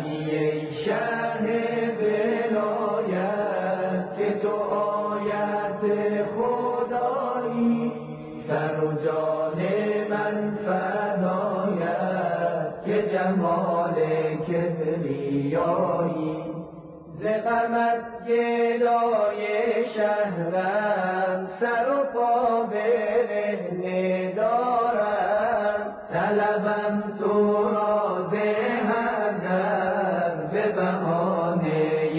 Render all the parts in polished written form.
علی ای شرح ولایت که تو آیت خدایی، سر و جان من فدایت که جمال کبریایی. ز غمت گدای شهرم، سر و پا برهنه دارم، طلبم تو را ز هر در به بهانه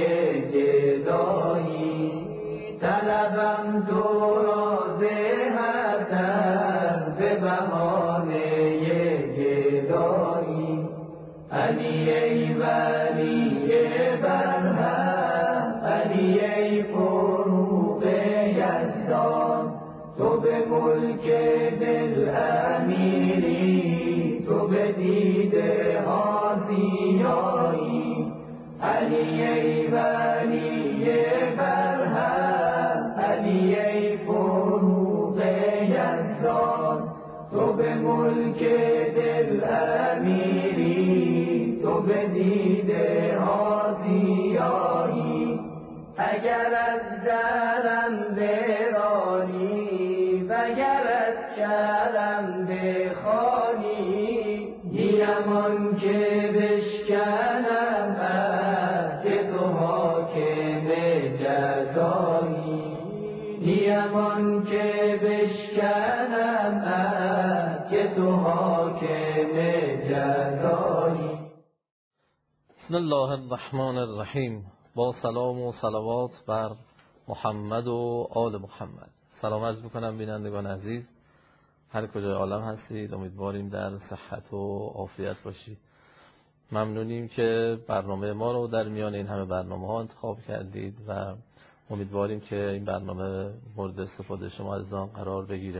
گدایی، طلبم تو را ز هر در به بهانه گدایی. علی ای ولی برهم، علی ای فروغ یزدان، تو به ملک دل امیری، تو به دیده ها زیایی. علی ای ولی برهم، علی ای فروغ یزدان، تو به ملک دل امیری، تو به دیده ها زیایی. اگر از درم برانی وگر از کرم بخوانی، نیم آن که بشکنم که تو حاکم جزایی، نیم آن که بشکنم که تو حاکم جزایی. بسم الله الرحمن الرحیم. با سلام و صلوات بر محمد و آل محمد. سلام عرض میکنم بینندگان عزیز، هر کجای عالم هستید، امیدواریم در صحت و عافیت باشید. ممنونیم که برنامه ما رو در میان این همه برنامه ها انتخاب کردید و امیدواریم که این برنامه مورد استفاده شما عزیزان قرار بگیره.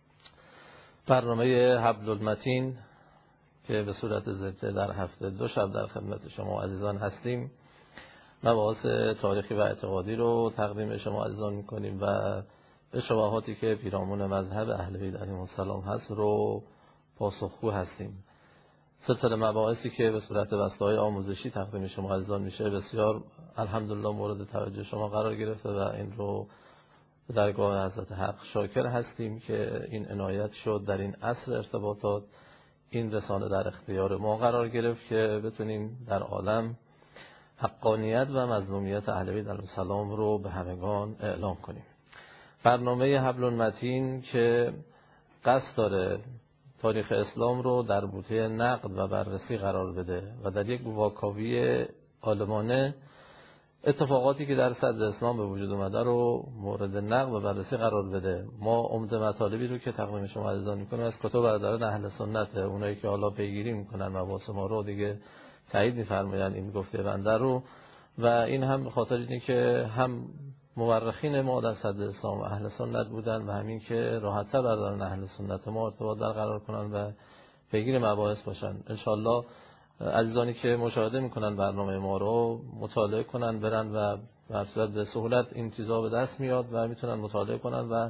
برنامه حبل المتین که به صورت ضبط در هفته 2 شب در خدمت شما عزیزان هستیم، مباحث تاریخی و اعتقادی رو تقدیم شما عزیزان میکنیم و به شبهاتی که پیرامون مذهب اهل بیت علیهم السلام هست رو پاسخگو هستیم. سلسله مباحثی که به صورت بسته‌های آموزشی تقدیم شما عزیزان میشه بسیار الحمدلله مورد توجه شما قرار گرفته و این رو به درگاه حضرت حق شاکر هستیم که این عنایت شد در این عصر ارتباطات این رسانه در اختیار ما قرار گرفت که بتونیم در عالم حقانیت و مظلومیت اهل بیت علیهم السلام رو به همگان اعلام کنیم. برنامه حبل المتین که قصد داره تاریخ اسلام رو در بوته نقد و بررسی قرار بده و در یک واکاوی عالمانه اتفاقاتی که در صدر اسلام به وجود اومده رو مورد نقد و بررسی قرار بده. ما عمده مطالبی رو که تقدیم شما عزیزان میکنیم از کتب برادران اهل سنت، اونایی که حالا پیگیری میکنن مباحث ما رو دیگه تایید میفرمایند این گفته بنده رو، و این هم به خاطر اینه که هم مورخین ما در صدر اسلام اهل سنت بودن و همین که راحت‌تر برادران اهل سنت ما ارتباط برقرار کنن و پیگیر مباحث باشن. انشالله عزیزانی که مشاهده میکنن برنامه ما رو مطالعه کنن، برن و به صورت به سهولت این چیزا به دست میاد و میتونن مطالعه کنن و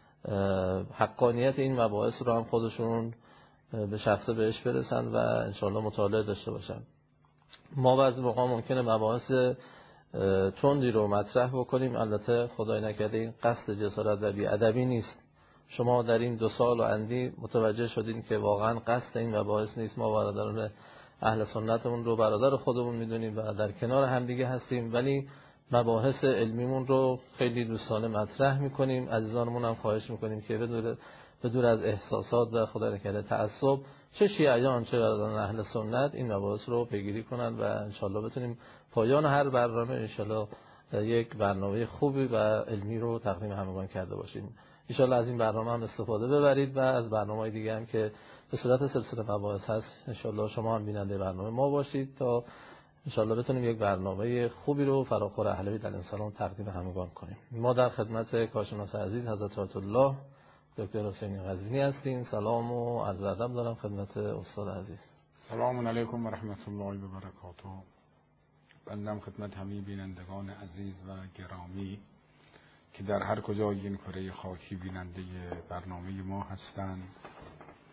حقانیت این مباحث رو هم خودشون به شخصه بهش برسن و انشالله مطالعه داشته باشن. ما بعضی موقع ممکنه مباحث تندی رو مطرح بکنیم، البته خدای نکرده این قصد جسارت و بی‌ادبی نیست. شما در این 2 سال و اندی متوجه شدین که واقعا قصد این مباحث نیست. ما برادران اهل سنتمون رو برادر خودمون میدونیم و در کنار همدیگه هستیم، ولی مباحث علمیمون رو خیلی دوستانه مطرح میکنیم. عزیزانمون هم خواهش میکنیم که بدون از احساسات و خدای نکرده تعصب، چه شیعیان چه برادران اهل سنت این مباحث رو پیگیری کنن و انشالله بتونیم پایان هر برنامه انشالله یک برنامه خوبی و علمی رو تقدیم همگان کرده باشیم. انشالله از این برنامه هم استفاده ببرید و از برنامه‌های دیگه هم که به صورت سلسله مباحث هست انشالله شما هم بیننده برنامه ما باشید تا انشالله بتونیم یک برنامه خوبی رو فراخور اهل بیت علیهم السلام تقدیم همگان کنیم. ما در خدمت کارشناس عزیز حضرت آیت الله دکتر حسینی قزوینی هستیم. سلام و عرض ادب دارم خدمت استاد عزیز. سلام علیکم و رحمت الله و برکاته. بندم خدمت همه بینندگان عزیز و گرامی که در هر کجای این کره خاکی بیننده برنامه ما هستند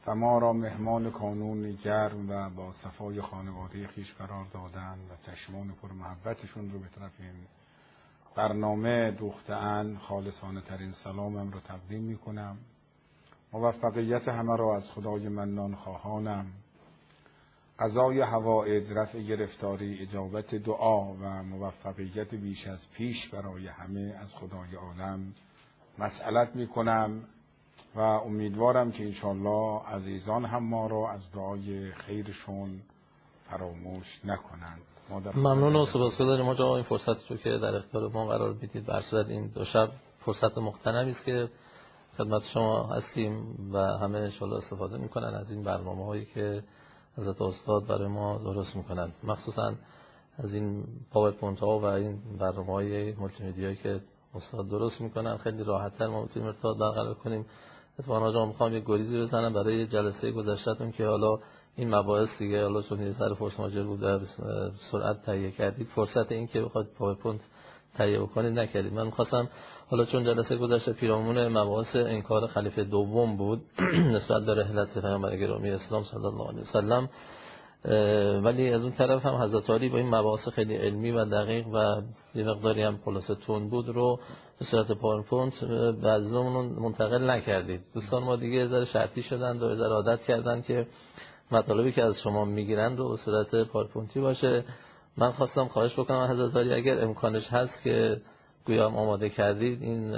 و ما را مهمان کانون گرم و با صفای خانواده خویش قرار دادن و چشمان پر محبتشون رو به طرف این برنامه دوخته‌اند. خالصانه ترین سلامم رو تقدیم می کنم. موفقیت همه را از خدای منان خواهانم. قضای حوائج، رفع گرفتاری، اجابت دعا و موفقیت بیش از پیش برای همه از خدای عالم مسئلت می کنم و امیدوارم که انشالله عزیزان هم ما را از دعای خیرشون فراموش نکنند. ممنون و سپاسگزاریم حاج آقا این فرصتی رو که در اختیار ما قرار میدید. بر صورت این دو شب فرصت مغتنمی است که خدمت شما هستیم و همه انشالله استفاده میکنن از این برنامه هایی که حضرت استاد برای ما درست میکنن، مخصوصا از این پاورپوینت ها و این برنامه های مولتی مدیایی که استاد درست میکنن. خیلی راحت تر ما میتونیم ارتباط برقرار کنیم. اتفاقا آقا میخوام یه گریزی بزنم برای جلسه گذشتهتون که حالا این مباحث دیگه حالا چون یه ذره فورس ماجر بود در سرعت تهیه کردید، فرصت این که بخواد پاورپوینت تهیه بکنید نکردید. من می‌خواستم حالا چون جلسه گذشته پیرامون مباحث انکار خلیفه دوم بود نسبت به رحلت پیامبر گرامی اسلام صلی الله علیه وسلم، ولی از اون طرف هم حضرت علی با این مباحث خیلی علمی و دقیق و یه مقداری هم خلاصه تون بود رو به صورت پاورپوینت به عزیزمون منتقل نکردید. دوستان ما دیگه ذره شرطی شدن و ذره عادت کردن که مطالبی که از شما میگیرن رو به صورت پاورپوینتی باشه. من خواستم خواهش بکنم حضرت علی اگر امکانش هست که گویا هم آماده کردید این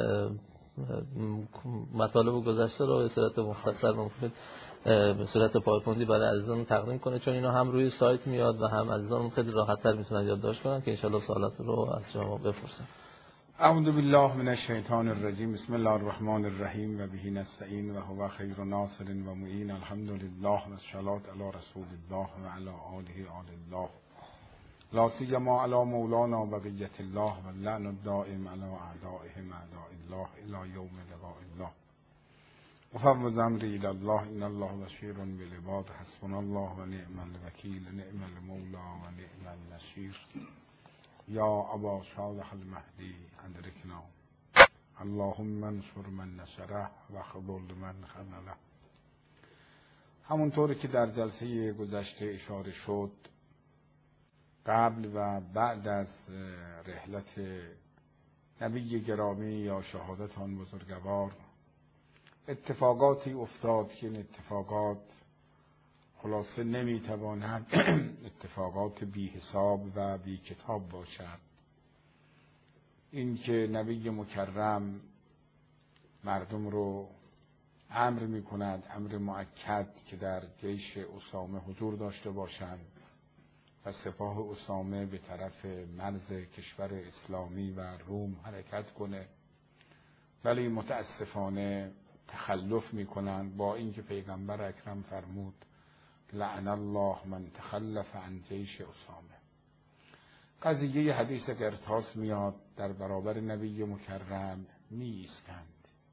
مطالب گذشته رو به صورت مختصر مفید به صورت پاورپوینتی برای عزیزان تقدیم کنه، چون اینا هم روی سایت میاد و هم عزیزان خیلی راحت‌تر میتونن یادداشت کنن که ان شاءالله سوالات رو از شما بپرسن. اعوذ بالله من الشیطان الرجیم. بسم الله الرحمن الرحیم و به نستعین و هو خیر ناصر و معین. الحمد لله و الصلاة علی رسول الله و علی آله آل الله. لا سیما علی مولانا بقیت الله و اللعن الدائم علی اعدائهم اعداء الله الی یوم لقاء الله. افوض امری الی الله ان الله بصیر بالعباد. حسبنا الله و نعم الوکیل نعم المولا و نعم النصیر. یا ابا صالح المهدی ادرکنا اللهم انصر من نصره و خذل من خذله. همونطور که در جلسه گذشته اشاره شد، قبل و بعد از رحلت نبی گرامی یا شهادت آن بزرگوار اتفاقاتی افتاد که این اتفاقات خلاصه نمیتواند اتفاقات بی حساب و بی کتاب باشد. این که نبی مکرم مردم رو امر می کند، امر مؤکد که در جیش اسامه حضور داشته باشند و سپاه اسامه به طرف مرز کشور اسلامی و روم حرکت کنه، ولی متاسفانه تخلف می کنند، با اینکه پیغمبر اکرم فرمود لعن الله من تخلف عن جیش اسامه. قضیه حدیث قرطاس میاد، در برابر نبی مکرم می ایستند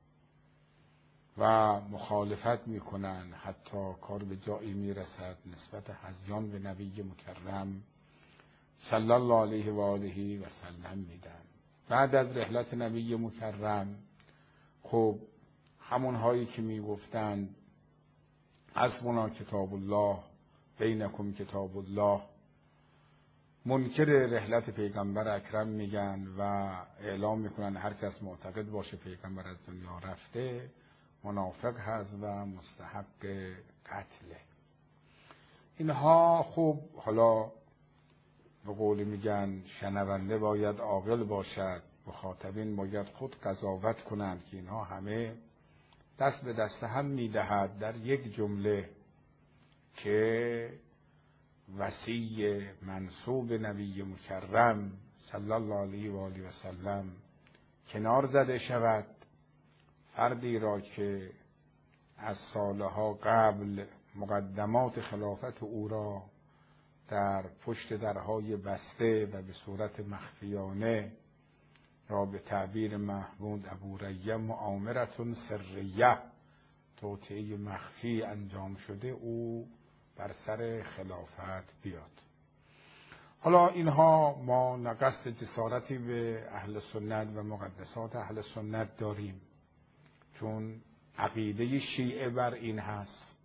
و مخالفت می کنند، حتی کار به جایی می رسد نسبت هذیان به نبی مکرم صلی الله علیه و آله و سلم میدن. بعد از رحلت نبی مکرم خب همون هایی که می گفتند حسبنا کتاب الله بینکم کتاب الله، منکر رحلت پیغمبر اکرم میگن و اعلام میکنن هر کس معتقد باشه پیغمبر از دنیا رفته منافق هست و مستحق قتله. اینها خوب حالا به قول میگن شنونده باید عاقل باشد، مخاطبین باید خود قضاوت کنند که اینها همه دست به دست هم میدهد در یک جمله که وصی منسوب نبی مکرم صلی الله علیه و آله و سلم کنار زده شود. فردی را که از سالها قبل مقدمات خلافت او را در پشت درهای بسته و به صورت مخفیانه را به تعبیر محمود ابوریم مؤامرة سریه توطئه مخفی انجام شده، او بر سر خلافت بیاد. حالا اینها ما نه قصد جسارتی به اهل سنت و مقدسات اهل سنت داریم، چون عقیده شیعه بر این هست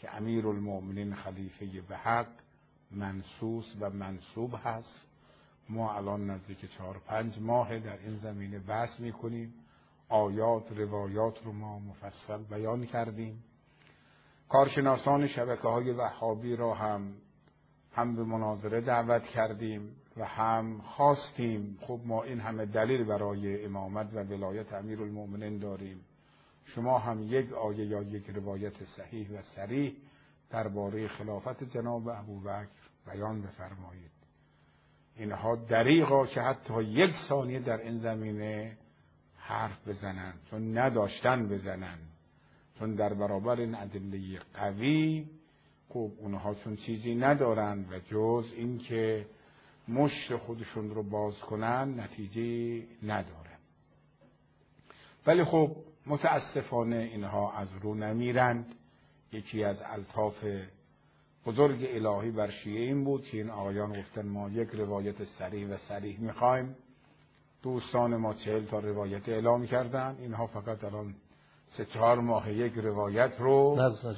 که امیرالمؤمنین خلیفه به حق منصوص و منصوب هست. ما الان نزدیک 4-5 ماه در این زمینه بحث میکنیم. آیات روایات رو ما مفصل بیان کردیم. کارشناسان شبکه‌های وهابی را هم به مناظره دعوت کردیم و هم خواستیم خب ما این همه دلیل برای امامت و ولایت امیرالمؤمنین داریم، شما هم یک آیه یا یک روایت صحیح و صریح درباره خلافت جناب ابوبکر بیان بفرمایید. اینها دریغا که حتی 1 ثانیه در این زمینه حرف بزنن، چون نداشتن بزنن، چون در برابر این ادله قوی خب اونها چون چیزی ندارن و جز این که مشت خودشون رو باز کنن نتیجه ندارن. ولی خب متاسفانه اینها از رو نمیرند. یکی از الطاف بزرگ الهی بر شیعه این بود که این آقایان گفتن ما یک روایت صریح و صریح میخوایم. دوستان ما 40 تا روایت اعلام کردن، اینها فقط الان 3-4 ماه یک روایت رو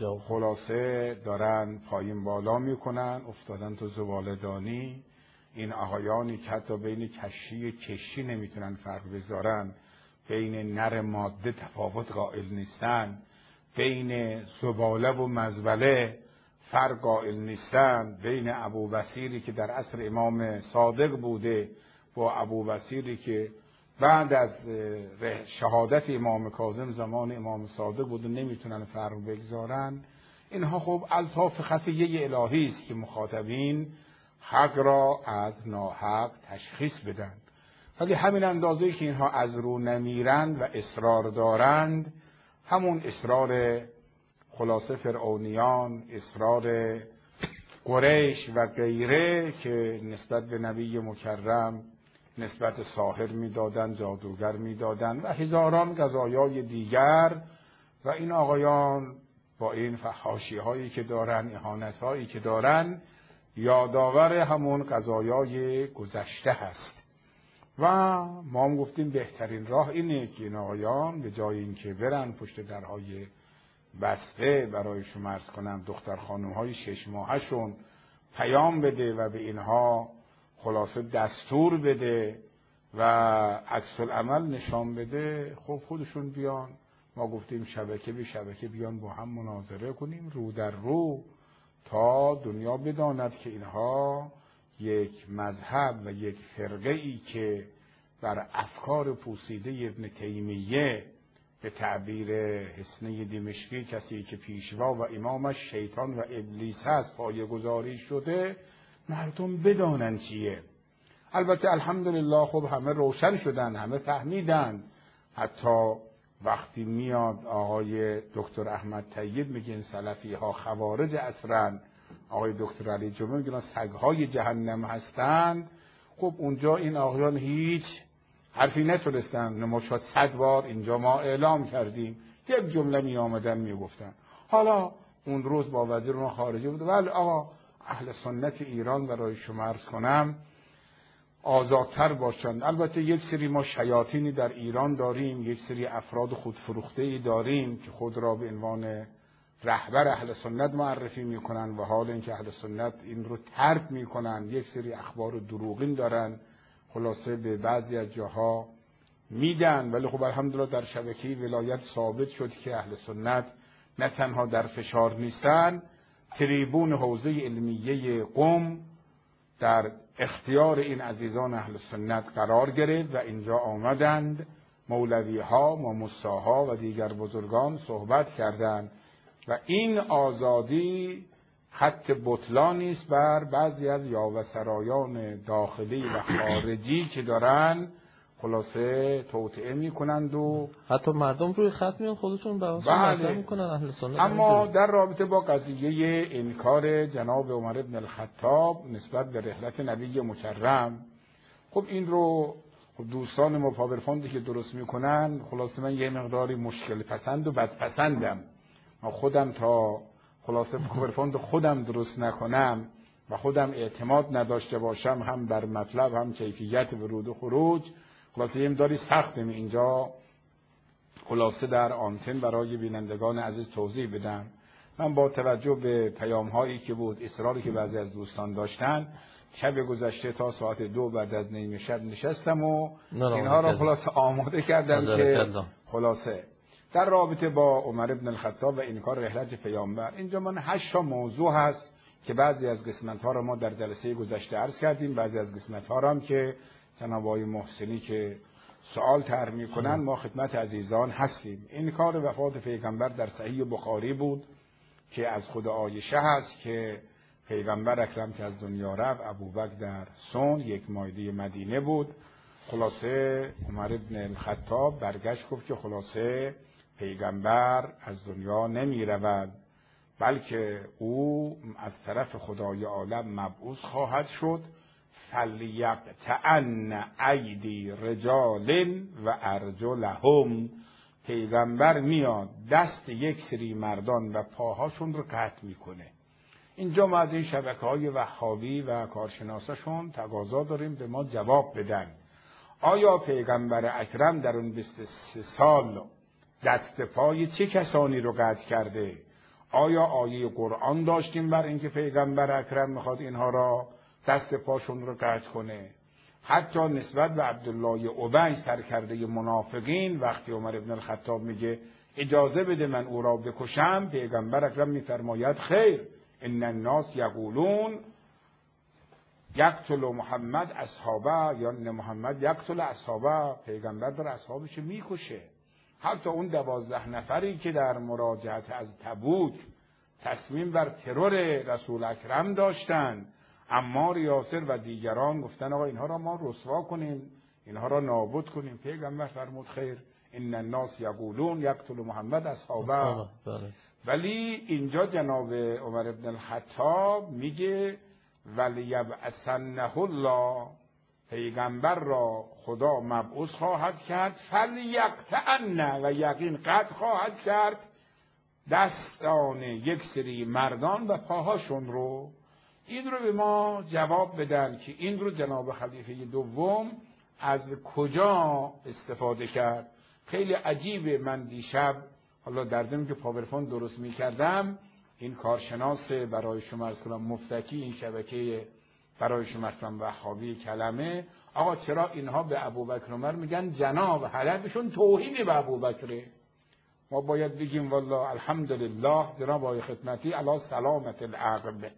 خلاصه دارن پایین بالا میکنن، افتادن تو زباله‌دانی. این آقایانی که حتی بین کشی نمیتونن فرق بذارن، بین نر ماده تفاوت قائل نیستن، بین زباله و مزبله فرق قائل نیستن، بین ابوبصیری که در عصر امام صادق بوده با ابوبصیری که بعد از شهادت امام کاظم زمان امام صادق بوده نمیتونن فرق بگذارن. اینها خب الطاف خفیه الهی است که مخاطبین حق را از ناحق تشخیص بدن. ولی همین اندازه‌ای که اینها از رو نمیرند و اصرار دارند، همون اصرار خلاصه فرعونیان، اصرار قریش و غیره که نسبت به نبی مکرم نسبت ساحر میدادن، جادوگر میدادن و هزاران قضایای دیگر، و این آقایان با این فحاشی هایی که دارن، اهانت هایی که دارن، یادآور همون قضایای گذشته هست. و ما هم گفتیم بهترین راه اینه که این آقایان به جای اینکه برن پشت درهای بسته برای شما عرض کنم دختر خانم های 6 ماهشون پیام بده و به اینها خلاصه دستور بده و عکس العمل نشان بده، خب خودشون بیان. ما گفتیم شبکه به شبکه بیان با هم مناظره کنیم رو در رو تا دنیا بداند که اینها یک مذهب و یک فرقه ای که بر افکار پوسیده ابن تیمیه به تعبیر حسنه دمشقی کسی که پیشوا و امامش شیطان و ابلیس هست پایه‌گذاری شده، مردم بدانن چیه. البته الحمدلله خب همه روشن شدن، همه فهمیدن. حتی وقتی میاد آقای دکتر احمد طیب میگن سلفی ها خوارج عصرن، آقای دکتر علی جمعه میگن سگهای جهنم هستند، خب اونجا این آقایان هیچ حرفی نتونستن. نماشات 100 بار اینجا ما اعلام کردیم، یک جمله می آمدن می گفتن. حالا اون روز با وزیر ما خارجه بود، ولی آقا اهل سنت ایران برای شما عرض کنم آزادتر باشند. البته یک سری ما شیاطینی در ایران داریم، یک سری افراد خودفروخته‌ای داریم که خود را به عنوان رهبر اهل سنت معرفی میکنن و حال اینکه اهل سنت این رو ترک میکنن، یک سری اخبار دروغین دارن خلاصه به بعضی از جاها میدن. ولی خب الحمدلله در شبکه ولایت ثابت شد که اهل سنت نه تنها در فشار نیستن، تریبون حوزه علمیه قم در اختیار این عزیزان اهل سنت قرار گرفت و اینجا آمدند مولوی ها و مستاها و دیگر بزرگان صحبت کردند و این آزادی خط بطلانی است بر بعضی از یاوه‌سرایان داخلی و خارجی که دارن خلاصه توطئه میکنند و حتی مردم روی خط میان خودشون بحث میکنن اهل سنت. اما در رابطه با قضیه انکار جناب عمر بن الخطاب نسبت به رحلت نبی مکرم، خب این رو دوستان ما پاورپوینتی که درست میکنن، خلاصه من یه مقداری مشکل پسند و بدپسندم. من خودم تا خلاصه پاورپوینت خودم درست نکنم و خودم اعتماد نداشته باشم هم بر مطلب هم کیفیت ورود و خروج، خلاصه یه مقداری سختم اینجا خلاصه در آنتن برای بینندگان عزیز توضیح بدم. من با توجه به پیام هایی که بود، اصراری که بعضی از دوستان داشتن، شب گذشته تا ساعت 2 بعد از نیم شب نشستم و اینها را خلاصه آماده کردم که خلاصه در رابطه با عمر بن الخطاب و انکار رحلت پیامبر. اینجا من 8 موضوع هست که بعضی از قسمت ها را ما در جلسه گذشته عرض کردیم، بعضی از قسمت ها را هم که جناب آقای محسنی که سوال طرح میکنن ما خدمت عزیزان هستیم. انکار وفات پیغمبر در صحیح بخاری بود که از خود عایشه هست که پیغمبر اکرم که از دنیا رفت، ابوبکر در سون یک مایده مدینه بود. خلاصه عمر بن الخطاب برگشت گفت که خلاصه پیغمبر از دنیا نمی رود، بلکه او از طرف خدای عالم مبعوث خواهد شد. فلیقطعن ایدی رجال و ارجلهم، پیغمبر میاد دست یک سری مردان و پاهاشون رو قطع میکنه. اینجا ما از این شبکه‌های وهابی و کارشناساشون تقاضا داریم به ما جواب بدن. آیا پیغمبر اکرم در اون 23 سال دست پای چه کسانی رو قطع کرده؟ آیا آیه قرآن داشتیم بر اینکه پیغمبر اکرم میخواد اینها را دست پاشون رو قطع کنه؟ حتی نسبت به عبدالله ابی سرکرده منافقین وقتی عمر بن الخطاب میگه اجازه بده من او را بکشم، پیغمبر اکرم میفرماید خیر، ان الناس یقولون یقتل محمد اصحابه، یا ان محمد یقتل اصحابه، پیغمبر در اصحابش میکشه. حتی اون 12 نفری که در مراجعت از تبوک تصمیم بر ترور رسول اکرم داشتند، عمار، یاسر و دیگران گفتن آقا اینها را ما رسوا کنیم، اینها را نابود کنیم. پیغمبر فرمود خیر، ان الناس یقولون یقتل محمد اصحابه. ولی اینجا جناب عمر بن الخطاب میگه ولیبعثنه الله، پیغمبر را خدا مبعوث خواهد کرد، فلیقطعن، و یقین قطع خواهد کرد دستان یک سری مردان و پاهاشون رو. این رو به ما جواب بدن که این رو جناب خلیفه دوم از کجا استفاده کرد. خیلی عجیبه. من دیشب حالا در ضمن که پاورپوین درست می‌کردم، این کارشناس برای شما عرض کنم مفتکی این شبکه برای شما اصلا وهابی کلمه، آقا چرا اینها به ابوبکر عمر میگن جناب؟ هدفشون توهین به ابوبکره. ما باید بگیم والله الحمدلله جناب آقای خدمتی علی سلامت العقل.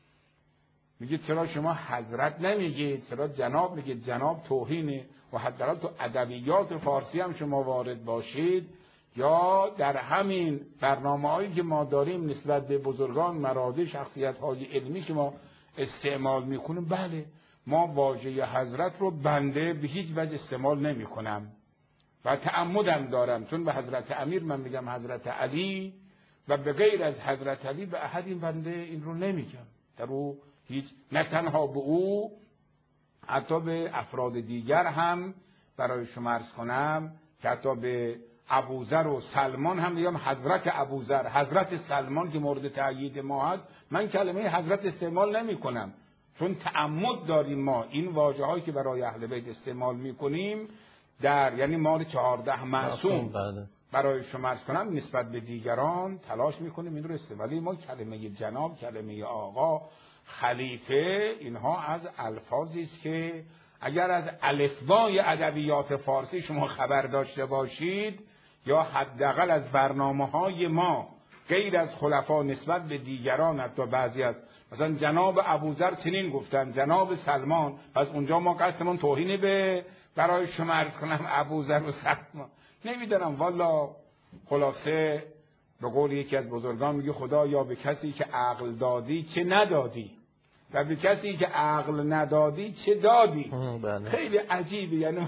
میگه چرا شما حضرت نمیگید، چرا جناب میگید؟ جناب توهینه. و حداقل تو ادبیات فارسی هم شما وارد باشید یا در همین برنامه‌هایی که ما داریم نسبت به بزرگان، مراجع، شخصیت‌های علمی که ما استعمال میکنیم، بله ما واژه حضرت رو بنده به هیچ وجه استعمال نمیکنم و تعمدم دارم، چون به حضرت امیر من میگم حضرت علی و به غیر از حضرت علی به احد این بنده این رو نمیگم. در او هیچ، نه تنها به او، حتی به افراد دیگر هم برای شما عرض کنم که حتی به ابوذر و سلمان هم میگم حضرت ابوذر، حضرت سلمان که مورد تأیید ما هست، من کلمه حضرت استعمال نمی کنم، چون تعمد داریم ما این واژه هایی که برای اهل بیت استعمال می کنیم در یعنی مال 14 معصوم برای شما عرض کنم نسبت به دیگران تلاش می کنیم این رو ولی ما کلمه جناب، کلمه آقا، خلیفه، اینها از الفاظی است که اگر از الفبای ادبیات فارسی شما خبر داشته باشید یا حداقل از برنامه‌های ما غیر از خلفا نسبت به دیگران، حتی بعضی از مثلا جناب ابوذر چنین گفتن، جناب سلمان، پس اونجا ما قصدمون توهین به برای شما عرض کنم ابوذر و سلمان نمیدونم. والا خلاصه به قول یکی از بزرگان میگه خدا یا به کسی که عقل دادی چه ندادی و به کسی که عقل ندادی چه دادی. خیلی عجیبه. یعنی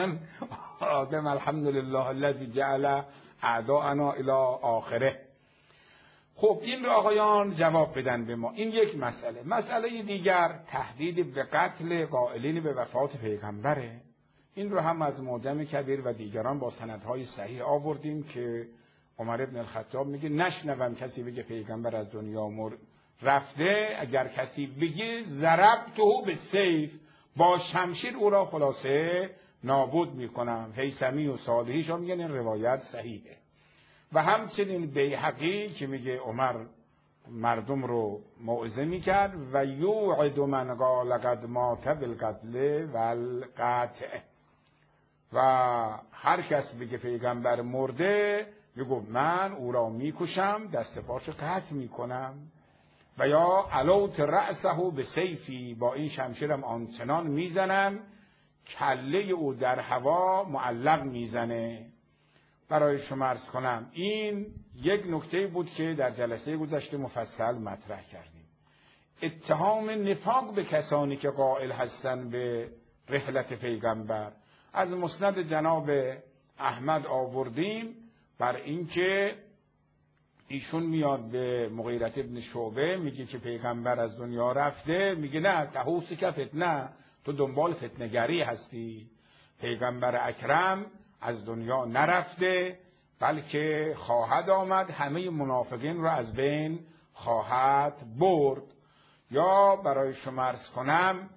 آدم الحمدلله الذی جعل اعداءنا الی آخره. خب این رو آقایان جواب بدن به ما. این یک مسئله. مسئله دیگر تهدید به قتل قائلین به وفات پیغمبره. این رو هم از معجم کبیر و دیگران با سندهای صحیح آوردیم که عمر بن الخطاب میگه نشنوم کسی بگه پیغمبر از دنیا رفته، اگر کسی بگه ضربته به سیف، با شمشیر او را خلاصه نابود میکنم. هیثمی و صالحیش هم میگن این روایت صحیحه. و همچنین بیهقی که میگه عمر مردم رو موعظه میکرد و یوعد من قال قد مات بالقتل والقطع، و هر کس بگه پیغمبر مرده میگفت من او را میکشم، دست پاشو قطع میکنم، و یا علوت رأسه به سیفی، با این شمشیرم آنچنان میزنم کله او در هوا معلق میزنه. برای شما عرض کنم این یک نکته بود که در جلسه گذشته مفصل مطرح کردیم. اتهام نفاق به کسانی که قائل هستند به رحلت پیغمبر از مسند جناب احمد آوردیم، بر اینکه ایشون میاد به مغیرة ابن شعبه میگه که پیغمبر از دنیا رفته، میگه نه تحوسی که فتنه، تو دنبال فتنه‌گری هستی، پیغمبر اکرم از دنیا نرفته بلکه خواهد آمد، همه منافقین رو از بین خواهد برد. یا برای شما عرض کنم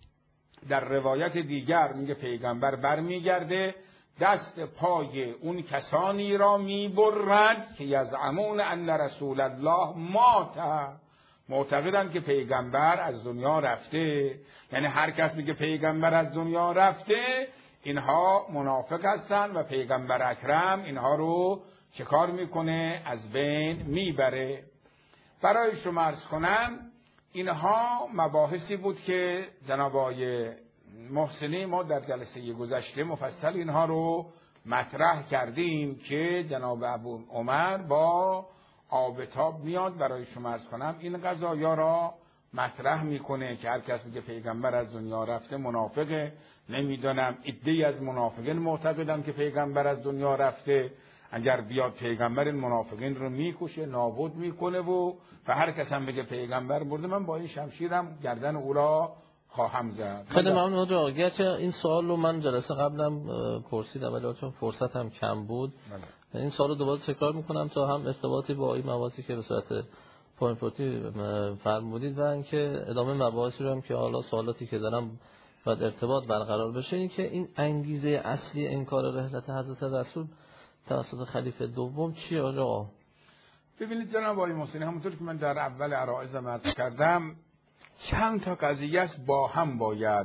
در روایت دیگر میگه پیغمبر برمیگرده دست پای اون کسانی را میبرد که یزعمون ان رسول الله مات، معتقدند که پیغمبر از دنیا رفته. یعنی هر کس میگه پیغمبر از دنیا رفته اینها منافق هستند و پیغمبر اکرم اینها رو چه کار میکنه؟ از بین میبره. برای شما عرض کنم اینها مباحثی بود که جناب آقای محسنی ما در جلسه گذشته مفصل اینها رو مطرح کردیم که جناب ابو عمر با آبتاب میاد برای شما عرض کنم این قضایا را مطرح میکنه که هر کس میگه پیغمبر از دنیا رفته منافقه. نمیدونم عده‌ای از منافقین معتقدن که پیغمبر از دنیا رفته، اگر بیاد پیغمبر این منافقین رو میکشه نابود میکنه و هر کس هم بگه پیغمبر مرده من با این شمشیرم گردن او را خواهم زد. خیلی ممنون آقا. گرچه این سوال رو من جلسه قبلم پرسیدم ولی چون فرصت هم کم بود این سوال رو دوباره تکرار میکنم تا هم ارتباطی با این مواضعی که به صورت پوینت فرمودید و اینکه ادامه مباحثی رو هم که حالا سوالاتی که دارم باید ارتباط برقرار بشه، این که این انگیزه اصلی انکار رحلت حضرت رسول توسط خلیفه دوم چیه آقا؟ ببینید جناب آقای محسنی، همونطور که من در اول عرائضم عرض کردم چند تا قضیه است با هم باید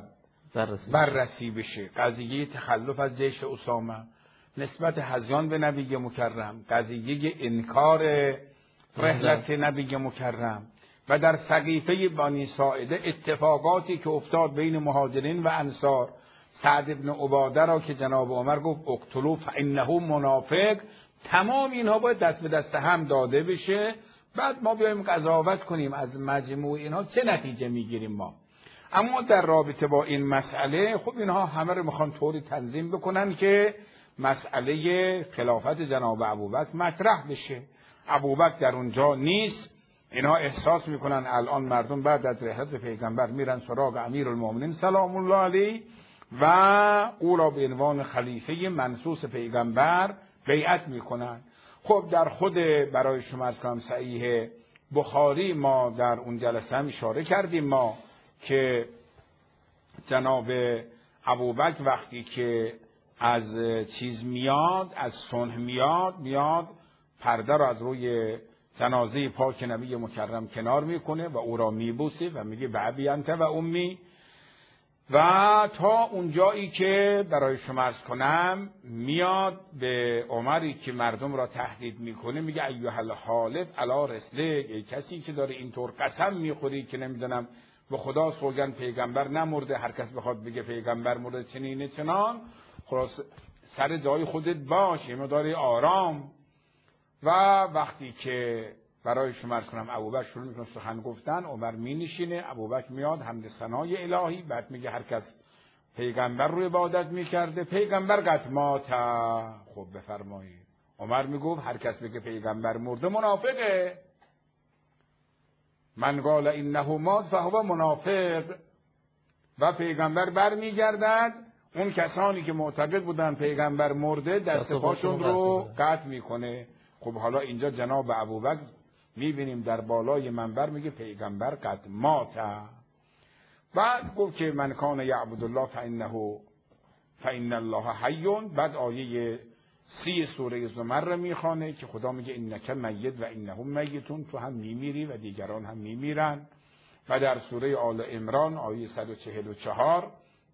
بررسی بشه. قضیه تخلف از جیش اسامه، نسبت هذیان به نبی مکرم، قضیه انکار رحلت نبی مکرم و در سقیفه بنی ساعده اتفاقاتی که افتاد بین مهاجرین و انصار. سعد ابن عباده را که جناب عمر گفت اقتلوا فانه منافق، تمام اینها باید دست به دست هم داده بشه. بعد ما بیایم قضاوت کنیم از مجموع اینها چه نتیجه میگیریم ما. اما در رابطه با این مسئله خب اینها همه رو میخوان طوری تنظیم بکنن که مسئله خلافت جناب ابوبکر مطرح بشه. ابوبکر در اونجا نیست. اینها احساس میکنن الان مردم بعد از رحلت پیغمبر میرن سراغ امیرالمومنین سلام الله علیه و او را به عنوان خلیفه منصوص پیغمبر بیعت میکنن. خب در خود برای شما از کنم صحیح بخاری ما در اون جلسه هم اشاره کردیم ما که جناب ابوبکر وقتی که از چیز میاد، از صنع میاد پرده را از روی جنازه پاک نبی مکرم کنار میکنه و او را میبوسه و میگه بابی انت و امی، و تا اونجایی که برای شما عرض کنم میاد به عمری که مردم را تهدید میکنه میگه ایها الحالف علی رسلک، ای کسی که داره اینطور قسم میخوری که نمیدونم به خدا سوگند پیغمبر نمرده، هر کس بخواد بگه پیغمبر مرده چنینه چنان، خلاص سر جای خودت باش، مقدار آرام. و وقتی که برای شما عرض کنم ابوبکر شروع میکنه سخن گفتن، عمر مینشینه، ابوبکر میاد حمد ثنای الهی، بعد میگه هر کس پیغمبر رو عبادت میکرده پیغمبر قد مات. خب بفرمایید. عمر میگفت هر کس بگه پیغمبر مرده منافقه. من قال انه مات فهو منافق. و پیغمبر برمیگردد، اون کسانی که معتقد بودن پیغمبر مرده دست پاشون رو قطع میکنه. خب حالا اینجا جناب ابوبکر میبینیم در بالای منبر میگه پیغمبر قد مات. بعد گفت که من کان یعبد الله فان الله حی. بعد آیه 30 سوره زمر رو میخوانه که خدا میگه انک میت و انهم میتون، تو هم میمیری و دیگران هم میمیرن. و در سوره آل عمران آیه 144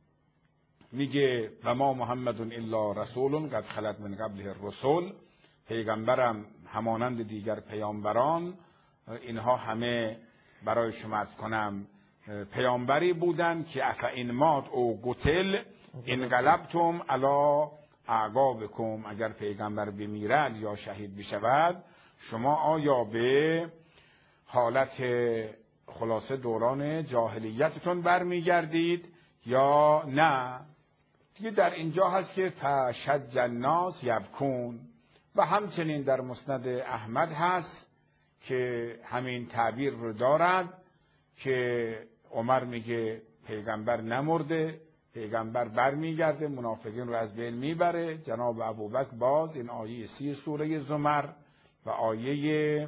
میگه و ما محمد الا رسول قد خلت من قبله الرسل، پیغمبرم همانند دیگر پیامبران، اینها همه برای شما عرض کنم پیامبری بودن که افئن مات او قتل انقلبتم علی اعقابکم، اگر پیغمبر بمیرد یا شهید بشود شما آیا به حالت خلاصه دوران جاهلیتتون برمیگردید یا نه؟ دیگه در اینجا هست که فشج الناس یبکون. و همچنین در مسند احمد هست که همین تعبیر رو دارد که عمر میگه پیغمبر نمرده، پیغمبر برمیگرده، منافقین رو از بین میبره. جناب ابوبکر باز این آیه 30 سوره زمر و آیه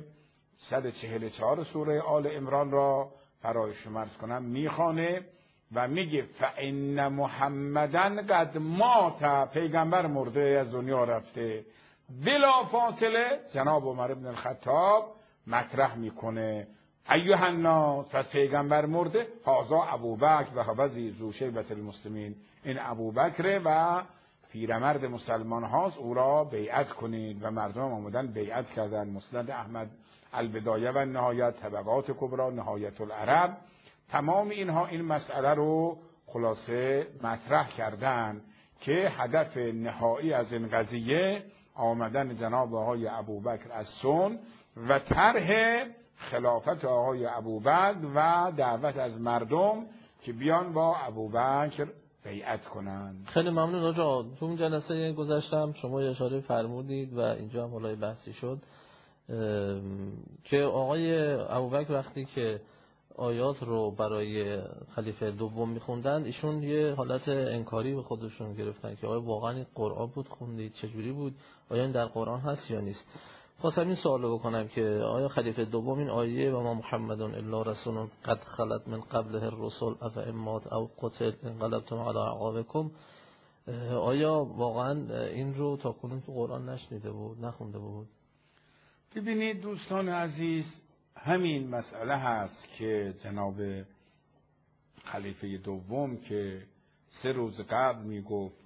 144 سوره آل عمران را برای شما عرض کنم میخوانه و میگه فإن محمدن قد مات، پیغمبر مرده، از دنیا رفته. بلا فاصله جناب عمر بن الخطاب مطرح میکنه ایها الناس، پس پیغمبر مرده، هذا ابوبکر و هو ذو شیبة المسلمین، این ابوبکر و پیرمرد مسلمان هاست، او را بیعت کنید. و مردم آمدن بیعت کردن. مسند احمد البدایه و نهایت، طبقات کبرا، نهایت العرب، تمام اینها این مسئله رو خلاصه مطرح کردن که هدف نهایی از این قضیه آمدن جناب آقای ابوبکر از سن و طرح خلافت آقای ابوبکر و دعوت از مردم که بیان با ابوبکر بیعت کنند. خیلی ممنون آقا. تو اون جلسه گذشتم شما اشاره فرمودید و اینجا هم حالای بحثی شد که آقای ابوبکر وقتی که آیات رو برای خلیفه دوم میخوندن، ایشون یه حالت انکاری به خودشون گرفتن که آیا واقعا این قرآن بود خوندید؟ چجوری بود؟ آیا این در قرآن هست یا نیست؟ خواستم این سوالو بکنم که آیا خلیفه دوم این آیه و ما محمد الا رسول قد خلت من قبله الرسل افئن مات او قتل انقلبتم علی اعقابکم، آیا واقعا این رو تا کنون تو قرآن نشنیده بود، نخونده بود؟ ببینید دوستان عزیز، همین مسئله هست که جناب خلیفه دوم که 3 روز قبل میگفت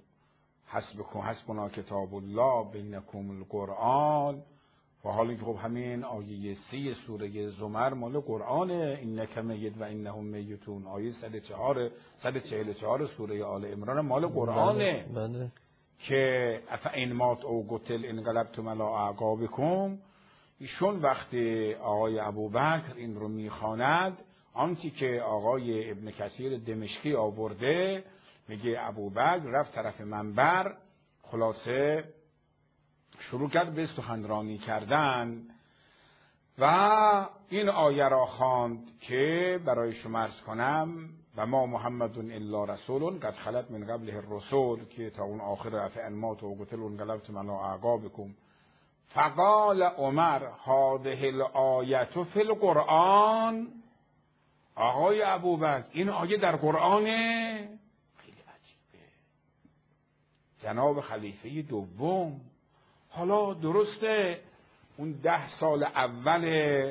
حسبنا کتاب الله بینکم القرآن، و حالا که خب همین آیه 30 سوره زمر مال قرآنه، انک میت و انهم میتون، آیه 144 سوره آل عمران مال قرآنه. بله. که افئن مات او قتل انقلبتم علی اعقابکم. ایشون وقتی آقای ابوبکر این رو میخواند، آنچه که آقای ابن کثیر دمشقی آورده، میگه ابوبکر رفت طرف منبر، خلاصه شروع کرد به سخنرانی کردن و این آیه را خواند که برای شما عرض کنم و ما محمد الا رسول قد خلت من قبله الرسل، که تا اون آخر افئن مات و قتل انقلبتم علی اعقابکم. فقال عمر هذه الآیه فی القرآن، آقای ابوبکر این آیه در قرآنه؟ خیلی عجیبه. جناب خلیفه دوم، حالا درسته اون 10 سال اول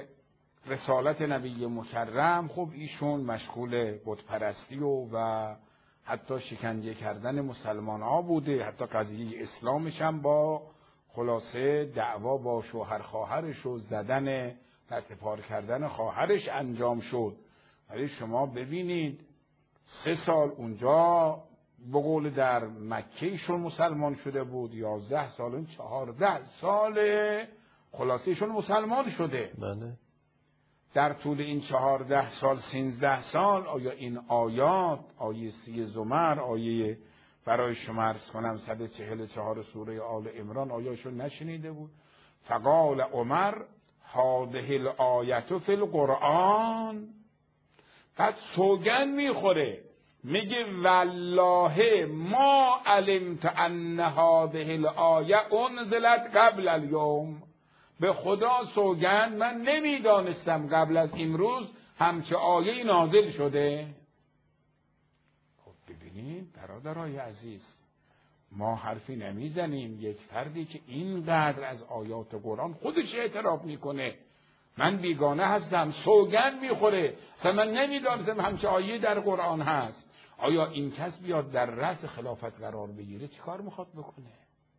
رسالت نبی مکرم خب ایشون مشغول بتپرستی و حتی شکنجه کردن مسلمان ها بوده، حتی قضیه اسلامش هم با خلاصه دعوا با شوهر خواهرش و زدن تحت کردن خواهرش انجام شد. ولی شما ببینید 3 سال اونجا به قول در مکه ایشون مسلمان شده بود، 11 سال، این 14 سال خلاصه ایشون مسلمان شده. بله. در طول این 14 سال 13 سال آیا این آیات، آیه 30 زمر، آیه برای شما عرض کنم 144 سوره آل عمران، آیاشون نشنیده بود؟ فقال عمر هذه الآیه فی القرآن. بعد سوگن میخوره، میگه والله ما علمت ان هذه الآیه انزلت قبل اليوم، به خدا سوگند من نمیدانستم قبل از امروز همچه آیه نازل شده. خب ببینید برادرای عزیز، ما حرفی نمیزنیم. یک فردی که اینقدر از آیات قرآن خودش اعتراف میکنه من بیگانه هستم، سوگند میخوره اصلا من نمیدانستم همچه آیه در قرآن هست، آیا این کس بیاد در رأس خلافت قرار بگیره چی کار میخواد بکنه؟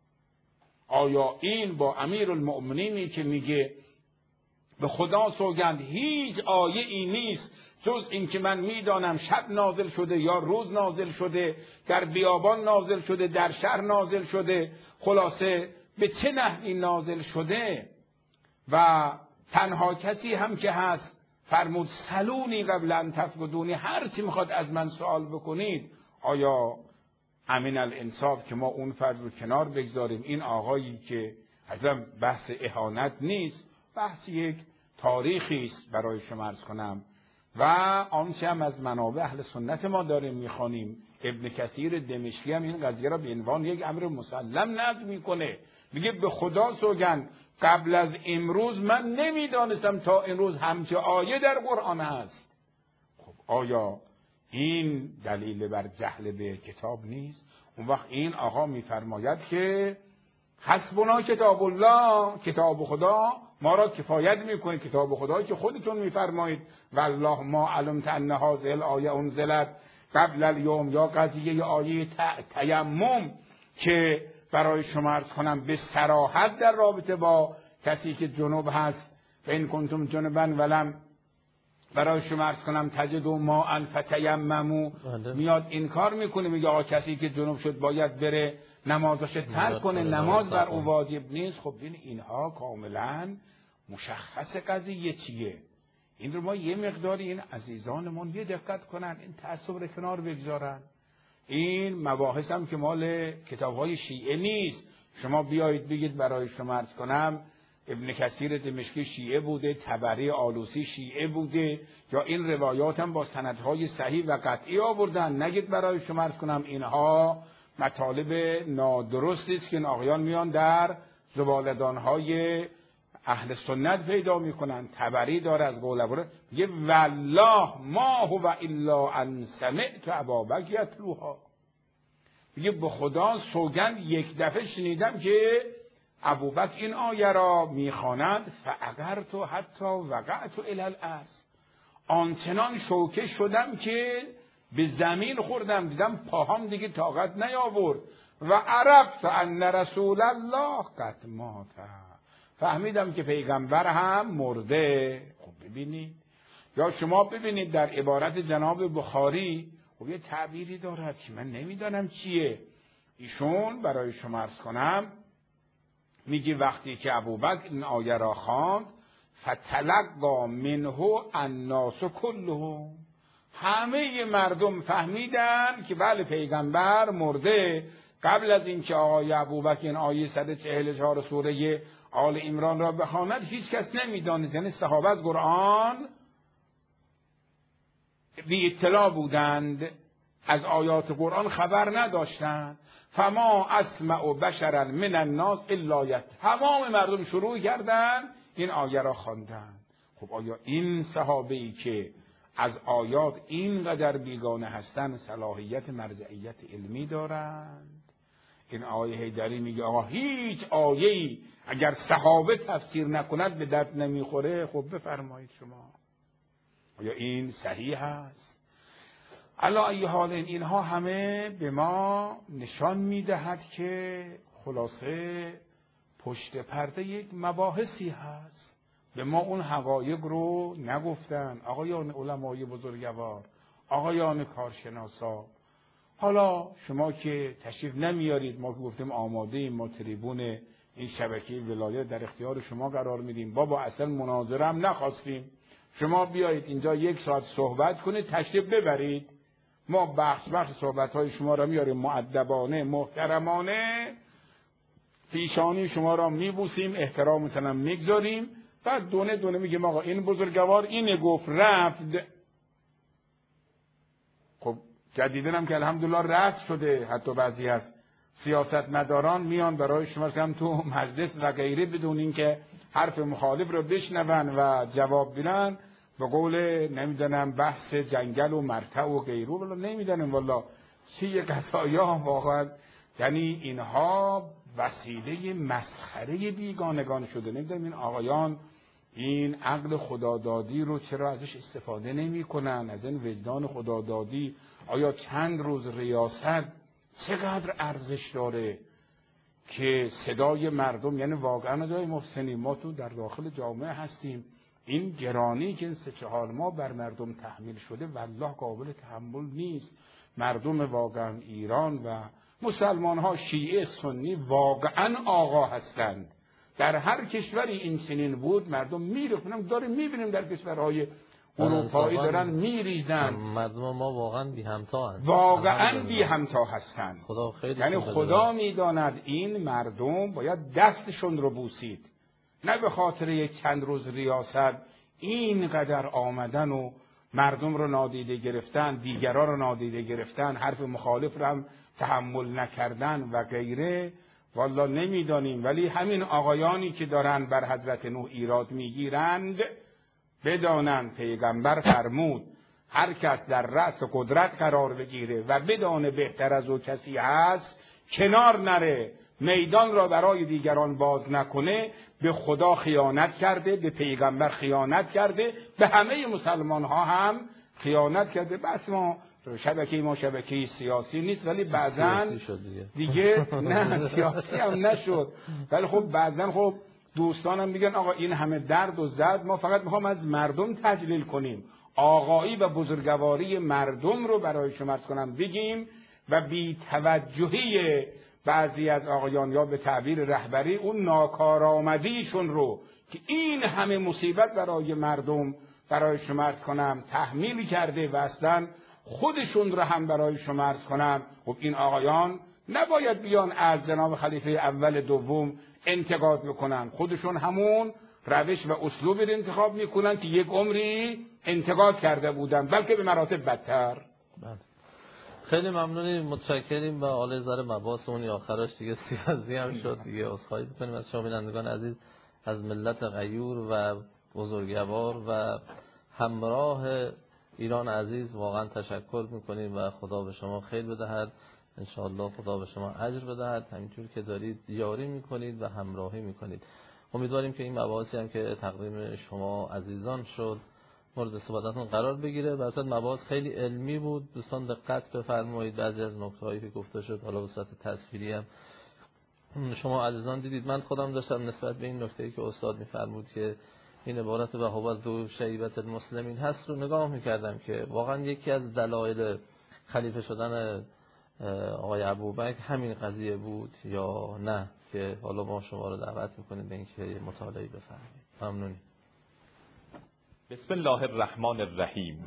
آیا این با امیرالمؤمنینی که میگه به خدا سوگند هیچ آیه ای نیست جز این که من میدانم شب نازل شده یا روز نازل شده، در بیابان نازل شده، در شهر نازل شده، خلاصه به چه نحوی نازل شده؟ و تنها کسی هم که هست فرمود سلونی قبل ان تفقدونی، هر چی میخواد از من سوال بکنید. آیا امین الانصاف که ما اون فرد رو کنار بگذاریم، این آقایی که اصلا بحث اهانت نیست، بحث یک تاریخی است برای شما عرض کنم و آنچه هم از منابع اهل سنت ما داریم میخوانیم. ابن کثیر دمشقی هم این قضیه را به عنوان یک امر مسلم نقل میکنه، میگه به خدا سوگند قبل از امروز من نمیدانستم تا امروز همچه آیه در قرآن هست. خب آیا این دلیل بر جهل به کتاب نیست؟ اون وقت این آقا میفرماید که حسبنا کتاب الله، کتاب خدا ما را کفایت میکنه، کتاب خدا که خودتون میفرمایید والله ما علمت ان هذه الآیه انزلت قبل الیوم، یا قضیه آیه تیمم که برای شما عرض کنم به صراحت در رابطه با کسی که جنوب هست و این کنتم جنبا ولم برای شما عرض کنم تجدوا ماء فتیمموا، میاد این کار میکنه، میگه آقا کسی که جنوب شد باید بره نمازش ترک کنه، نماز بر او واجب نیست. خب اینها کاملا مشخص قضیه چیه. این رو ما یه مقداری این عزیزانمون یه دقت کنن، این تعصب رو کنار بگذارن. این مباحث هم که مال کتاب‌های شیعه نیست. شما بیایید بگید برای شما عرض کنم ابن کثیر دمشقی شیعه بوده، طبری آلوسی شیعه بوده، یا این روایات هم با سندهای صحیح و قطعی آوردن. نگید برای شما عرض کنم اینها مطالب نادرستی است که این آقایان میان در زبالدانهای اهل سنت پیدا میکنن. طبری داره از قول ابو میگه والله ما هو الا ان سمعت ابابکر یتلوها، میگه به خدا سوگند یک دفعه شنیدم که ابوبکر این آیه را میخواند فاغرت حتی وقعت الی الارض، آنچنان شوکه شدم که به زمین خوردم، دیدم پاهام دیگه طاقت نیاورد. و عرفت ان رسول الله قد مات، فهمیدم که پیغمبر هم مرده. خب ببینید، یا شما ببینید در عبارت جناب بخاری خب یه تعبیری دارد که من نمیدانم چیه. ایشون برای شما عرض کنم میگه وقتی که ابوبکر این آیه را خواند فتلقا منه الناس کلهم، همه مردم فهمیدن که بله پیغمبر مرده. قبل از اینکه آقای ابوبکر این آیه 144 سوره آل عمران را بخواند هیچ کس نمیدانست، یعنی صحابه از قرآن بی اطلاع بودند، از آیات قرآن خبر نداشتند. فما اسمع بشرا من الناس الا تمام مردم شروع کردند این آیه را خواندن. خب آیا این صحابه‌ای که از آیات اینقدر بیگانه هستند صلاحیت مرجعیت علمی دارند؟ این آیه حیدری میگه آقا هیچ آیه‌ای اگر صحابه تفسیر نکند به درد نمیخوره. خب بفرمایید شما آیا این صحیح است؟ علی ای حال اینها همه به ما نشان میدهد که خلاصه پشت پرده یک مباحثی هست. به ما اون حقایق رو نگفتن آقایان علمای بزرگوار، آقایان کارشناسا. حالا شما که تشریف نمیارید، ما که گفتیم آماده ایم، ما تریبون این شبکه ولایت در اختیار شما قرار میدیم. بابا اصلا مناظره هم نخواستیم، شما بیایید اینجا 1 ساعت صحبت کنید تشریف ببرید، ما بخش صحبت‌های شما را میاریم مؤدبانه محترمانه، پیشانی شما را میبوسیم، احترامتون هم میگذاریم. بعد دونه دونه میگیم آقا این بزرگوار اینه گفت رفت. خب جدیدن هم که الحمدلله رفت شده، حتی بعضی از سیاستمداران میان برای شما هم تو مجلس و غیره بدون اینکه حرف مخالف رو بشنون و جواب بدن، به قول نمیدونم بحث جنگل و مرتع و غیره، ولی نمیدونم والا چی قضایا واقعا یعنی اینها وسیله مسخره بیگانگان شده. نمیدونم این آقایان این عقل خدادادی رو چرا ازش استفاده نمی کنن؟ از این وجدان خدادادی آیا چند روز ریاست چقدر ارزش داره که صدای مردم، یعنی واقعا آقای محسنی ما تو در داخل جامعه هستیم، این گرانی که این 3-4 ماه بر مردم تحمیل شده والله قابل تحمل نیست. مردم واقعا ایران و مسلمان ها شیعه سنی واقعا آقا هستند. در هر کشوری این چنین بود مردم میریختن، داریم میبینیم در کشورهای اروپایی دارن میریزن. مردم ما واقعا بی همتا هستند، واقعا بی همتا هستند. یعنی خدا میداند این مردم باید دستشون رو بوسید، نه به خاطر یک چند روز ریاست اینقدر آمدن و مردم رو نادیده گرفتن، دیگران رو نادیده گرفتن، حرف مخالف رو هم تحمل نکردن و غیره. والله نمیدانیم، ولی همین آقایانی که دارن بر حضرت نوح ایراد میگیرند بدانند پیغمبر فرمود هر کس در رأس قدرت قرار بگیره و بدانه بهتر از او کسی هست کنار نره، میدان را برای دیگران باز نکنه، به خدا خیانت کرده، به پیغمبر خیانت کرده، به همه مسلمان ها هم خیانت کرده. بس ما شبکه سیاسی نیست، ولی بعضا دیگه نه سیاسی هم نشد، ولی خب بعضا خب دوستانم میگن آقا این همه درد و زد، ما فقط میخوام از مردم تجلیل کنیم، آقایی و بزرگواری مردم رو برای شما عرض کنم بگیم و بی توجهی بعضی از آقایان یا به تعبیر رهبری اون ناکارآمدیشون رو که این همه مصیبت برای مردم برای شما عرض کنم تحمیل کرده و اصلا خودشون رو هم برای شما عرض کنم. خب این آقایان نباید بیان از جناب خلیفه اول دوم انتقاد بکنن، خودشون همون روش و اسلوب رو انتخاب میکنن که یک عمری انتقاد کرده بودن، بلکه به مراتب بدتر. خیلی ممنونیم، متشکریم و حالا ذره مباحث اون آخرش دیگه سیاسی هم شد دیگه. عذرخواهی می‌کنیم از شما بینندگان عزیز، از ملت غیور و بزرگوار و همراه ایران عزیز واقعا تشکر می‌کنیم و خدا به شما خیر بدهد، انشاءالله خدا به شما اجر بدهد، همینطور که دارید یاری می‌کنید و همراهی می‌کنید. امیدواریم که این مباحثی هم که تقدیم شما عزیزان شد مورد استفادهتون قرار بگیره. و اصلا مباحث خیلی علمی بود، دوستان دقت بفرمایید. بعضی از نکته‌هایی که گفته شد حالا به صورت تصویری هم شما عزیزان دیدید. من خودم داشتم نسبت به این نکته‌ای که استاد می‌فرمود که این عبارت و هو شیبة المسلمین هست رو نگاه می‌کردم که واقعا یکی از دلایل خلیفه شدن آقای ابوبکر همین قضیه بود یا نه، که حالا ما شما رو دعوت می‌کنیم به اینکه مطالعه بفرمایید. ممنونیم. بسم الله الرحمن الرحیم.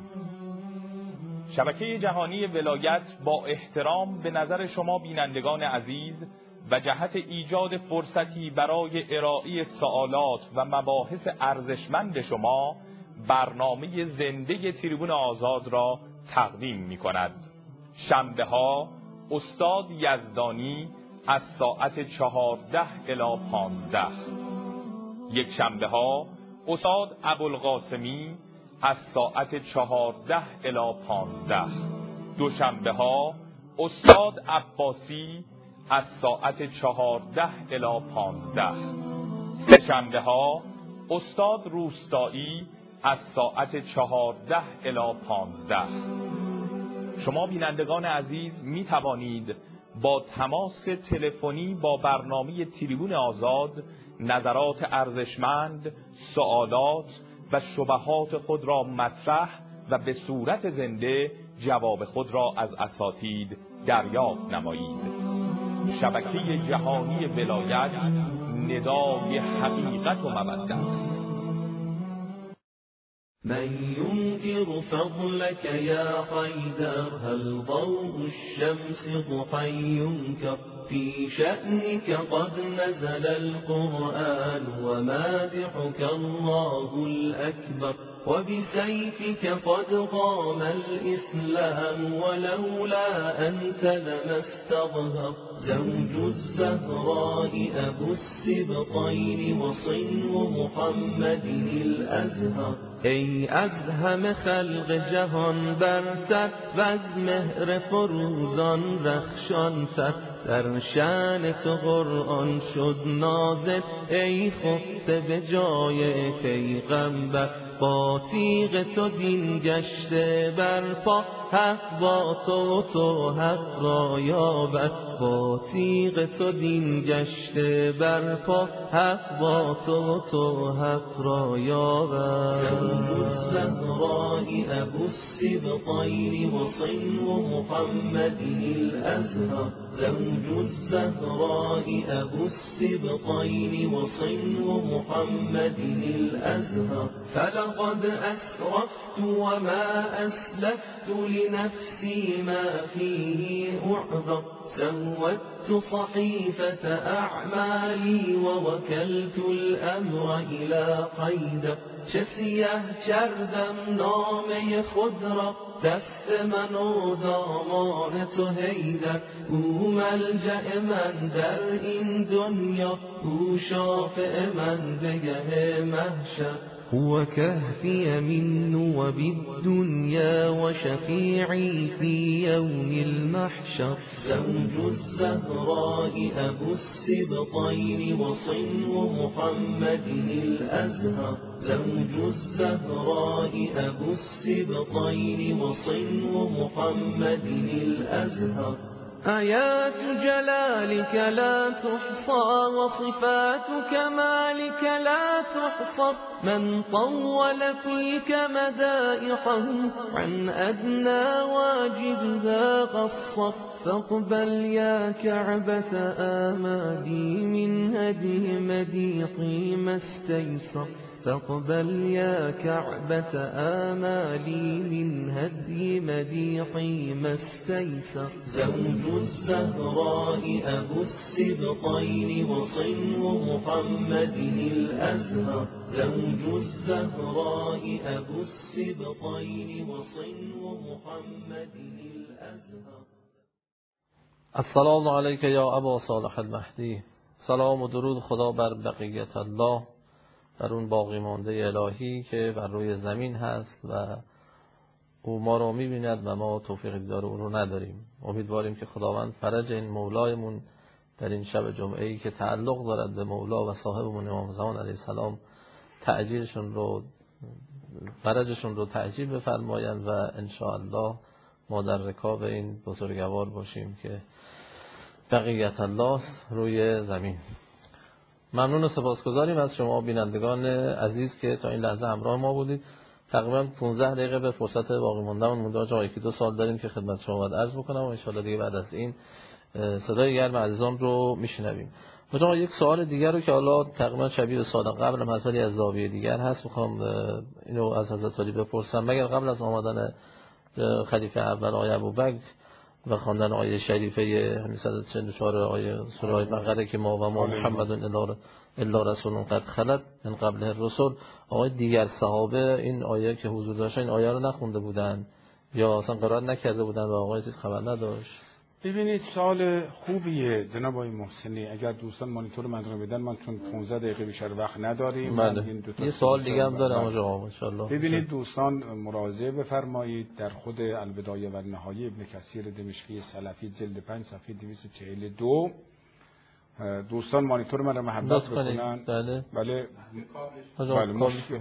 شبکه جهانی ولایت با احترام به نظر شما بینندگان عزیز و جهت ایجاد فرصتی برای ارائه سوالات و مباحث ارزشمند شما برنامه زنده تریبون آزاد را تقدیم می کند. شنبه ها استاد یزدانی از ساعت 14 الی 15، یک شنبه ها استاد ابوالقاسمی از ساعت 14 الی 15، دوشنبه ها استاد عباسی از ساعت 14 الی 15، سه شنبه ها استاد روستایی از ساعت 14 الی 15. شما بینندگان عزیز می توانید با تماس تلفنی با برنامه تریبون آزاد نظرات ارزشمند، سوالات و شبهات خود را مطرح و به صورت زنده جواب خود را از اساتید دریافت نمایید. شبکه جهانی ولایت، ندای حقیقت و مودت. من ينكر فضلك يا حيدر هل ضوء الشمس ضحى ينكر في شأنك قد نزل القرآن ومادحك الله الأكبر وبسيفك قد قام الإسلام ولولا أنت لما استظهر زوج الزهراء أبو السبطين وصنو محمد الأزهر ای از همه خلق جهان برتر و از مهر فروزان رخشانتر، در شأن تو قرآن شد نازل، ای خفته به جای پیغمبر. با تیغ تو دین گشته برپا، حق با تو حق را یابد. با تیغ تو دین گشته برپا، حق با تو حق را یابد. زوج الزهراء ابو السبطین وصنو محمد الازهر، زوج الزهراء ابو السبطین وصنو محمد الازهر. فلقد اسرفت وما اسلفت لنفسي ما فيه اعذر، سودت صحيفة أعمالي ووكلت الأمر إلى حیدر. چه سیه کردم نامه خود را، دست من و دامان تو حیدر. او ملجأ من در این دنیا، او شافع من بگه محشر. هو كهفي من وبالدنيا وشفيعي في يوم المحشر. زوج الزهراء أبو السبطين وصنو محمد الأزهر، زوج الزهراء أبو السبطين وصنو محمد الأزهر. آيات جلالك لا تحصى وصفات كمالك لا تحصر، من طول فيك مدائحه عن أدنى واجبها قصر. فاقبل يا كعبة آمالي من هدي مديحي ما استيسر، فاقبل يا كعبة آمالي من هدي مديحي ما استيسر. زوج الزهراء أبو السبطين وصنو محمد الأزهر، زوج الزهراء أبو السبطين وصنو محمد الأزهر. السلام علیک یا ابا صالح المهدی. سلام و درود خدا بر بقیت الله، بر اون باقی مانده الهی که بر روی زمین هست و او ما رو می‌بیند و ما توفیق دیدار او رو نداریم. امیدواریم که خداوند فرج این مولایمون در این شب جمعه‌ای که تعلق دارد به مولا و صاحبمون امام زمان علیه السلام فرجشون رو تعجیل بفرمایند و ان شاء الله ما در رکاب این بزرگوار باشیم که بقیت الله روی زمین. ممنون و سپاسگزاریم از شما بینندگان عزیز که تا این لحظه همراه ما بودید. تقریبا 15 دقیقه به فرصت باقی موندهمون مونده. جایی که 2 سال داریم که خدمت شما باید عرض بکنم و ان شاء الله دیگه بعد از این صدای گرم عزیزان رو میشنویم. مثلا یک سوال دیگر رو که حالا تقریبا شبیه سال قبل هم مسئله از زاویه دیگر هست، میخوام اینو از حضرت علی بپرسم. مگر قبل از آمدن خلیفه اول آقای ابوبکر و خواندن آیه شریفه 144 آیه سوره بقره که ما و ما محمد الا رسول قد خلت من قبله الرسل، آقای دیگر صحابه این آیه که حضور داشتن این آیه رو نخونده بودن یا اصلا قرائت نکرده بودن و آقای چیز خبر نداشت؟ ببینید سوال خوبیه جناب آقای محسنی. اگر دوستان مانیتور من رو بدن، من چون 15 دقیقه بیشتر وقت نداریم. یه سوال دیگه هم دارم آقا ان شاء الله. ببینید دوستان مراجعه بفرمایید در خود البدایه و النهایه ابن کثیر دمشقی سلفی جلد 5 صفحه 242. دوستان مانیتور من رو محبت بکنن. بله مشکل.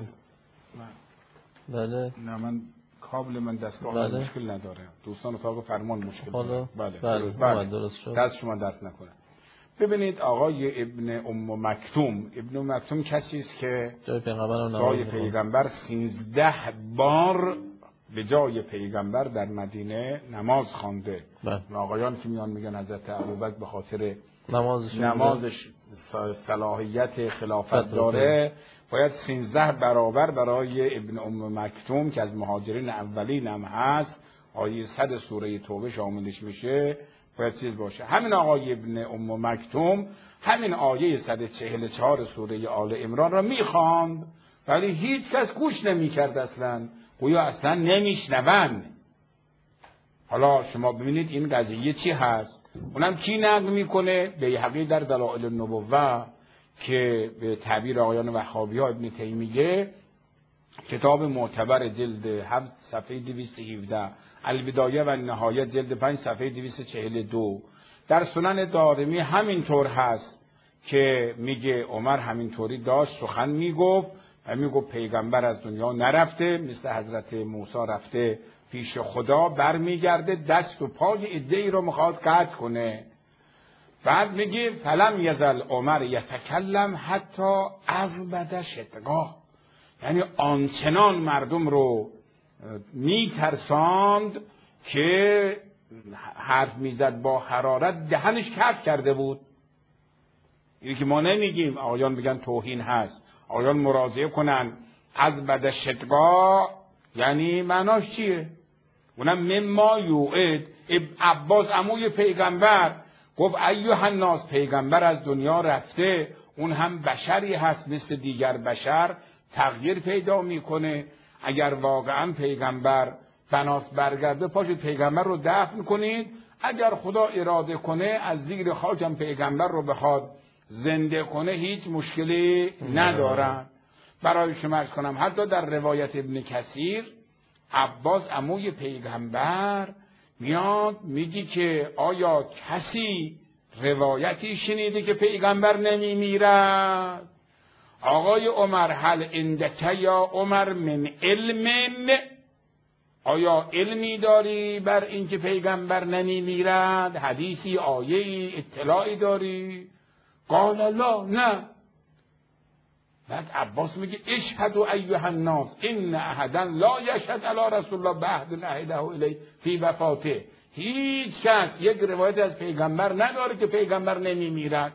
بله نه من کابل من دستگاه مشکل نداره. دوستان اتاق فرمان مشکل داره. بله درست شد. دست شما درد نکنه. ببینید آقای ابن ام مکتوم، ابن ام مکتوم کسی است که جای پیغمبر 13 بار به جای پیغمبر در مدینه نماز خوانده. آقایان که میان میگن حضرت ابوبکر به خاطر نمازش صلاحیت خلافت داره، باید 13 برابر برای ابن ام مکتوم که از مهاجرین اولین هم هست، آیه 100 سوره توبه شاملش میشه، باید چیز باشه. همین آقای ابن ام مکتوم همین آیه 144 سوره آل عمران را میخواند ولی هیچ کس گوش نمیکرد، اصلا گویا اصلا نمیشنون. حالا شما ببینید این قضیه چی هست. اونم کی نقل میکنه؟ بیهقی در دلائل النبوه که به تعبیر آقایان وهابی ها ابن تیمیه کتاب معتبر جلد 7 صفحه 217، البدایه و نهایه جلد 5 صفحه 242. در سنن دارمی همینطور هست که میگه عمر همینطوری داشت سخن میگفت و میگفت پیغمبر از دنیا نرفته، مثل حضرت موسی رفته پیش خدا، برمیگرده دست و پای عده‌ای رو میخواد قطع کنه. بعد میگه فلم یزل عمر یتکلم حتی ازبد شدقاه، یعنی آنچنان مردم رو میترساند که حرف میزد با حرارت دهنش کف کرده بود. اینی که ما نمیگیم، آقایان میگن توهین هست، آقایان مراجعه کنن ازبد شدقاه یعنی معناش چیه؟ اونم مما یوعد. عباس عموی پیغمبر گفت ایها الناس، پیغمبر از دنیا رفته، اون هم بشری هست مثل دیگر بشر، تغییر پیدا میکنه. اگر واقعا پیغمبر بناس برگرده پاشید پیغمبر رو دفن کنید، اگر خدا اراده کنه از زیر خاکم پیغمبر رو بخواد زنده کنه هیچ مشکلی ندارن. برای شما عرض کنم حتی در روایت ابن کثیر عباس عموی پیغمبر میاد میگی که آیا کسی روایتی شنیده که پیغمبر نمیمیرد؟ آقای عمر هل عندک یا عمر من علم، آیا علمی داری بر اینکه پیغمبر نمیمیرد؟ حدیثی، آیه‌ای، اطلاعی داری؟ قال لا، نه. بعد عباس میگه اشهدوا ایها الناس ان احدا لا یشهد علی رسول الله بعهد عهده الیه فی وفاته. هیچ کس یک روایت از پیغمبر نداره که پیغمبر نمیمیرد.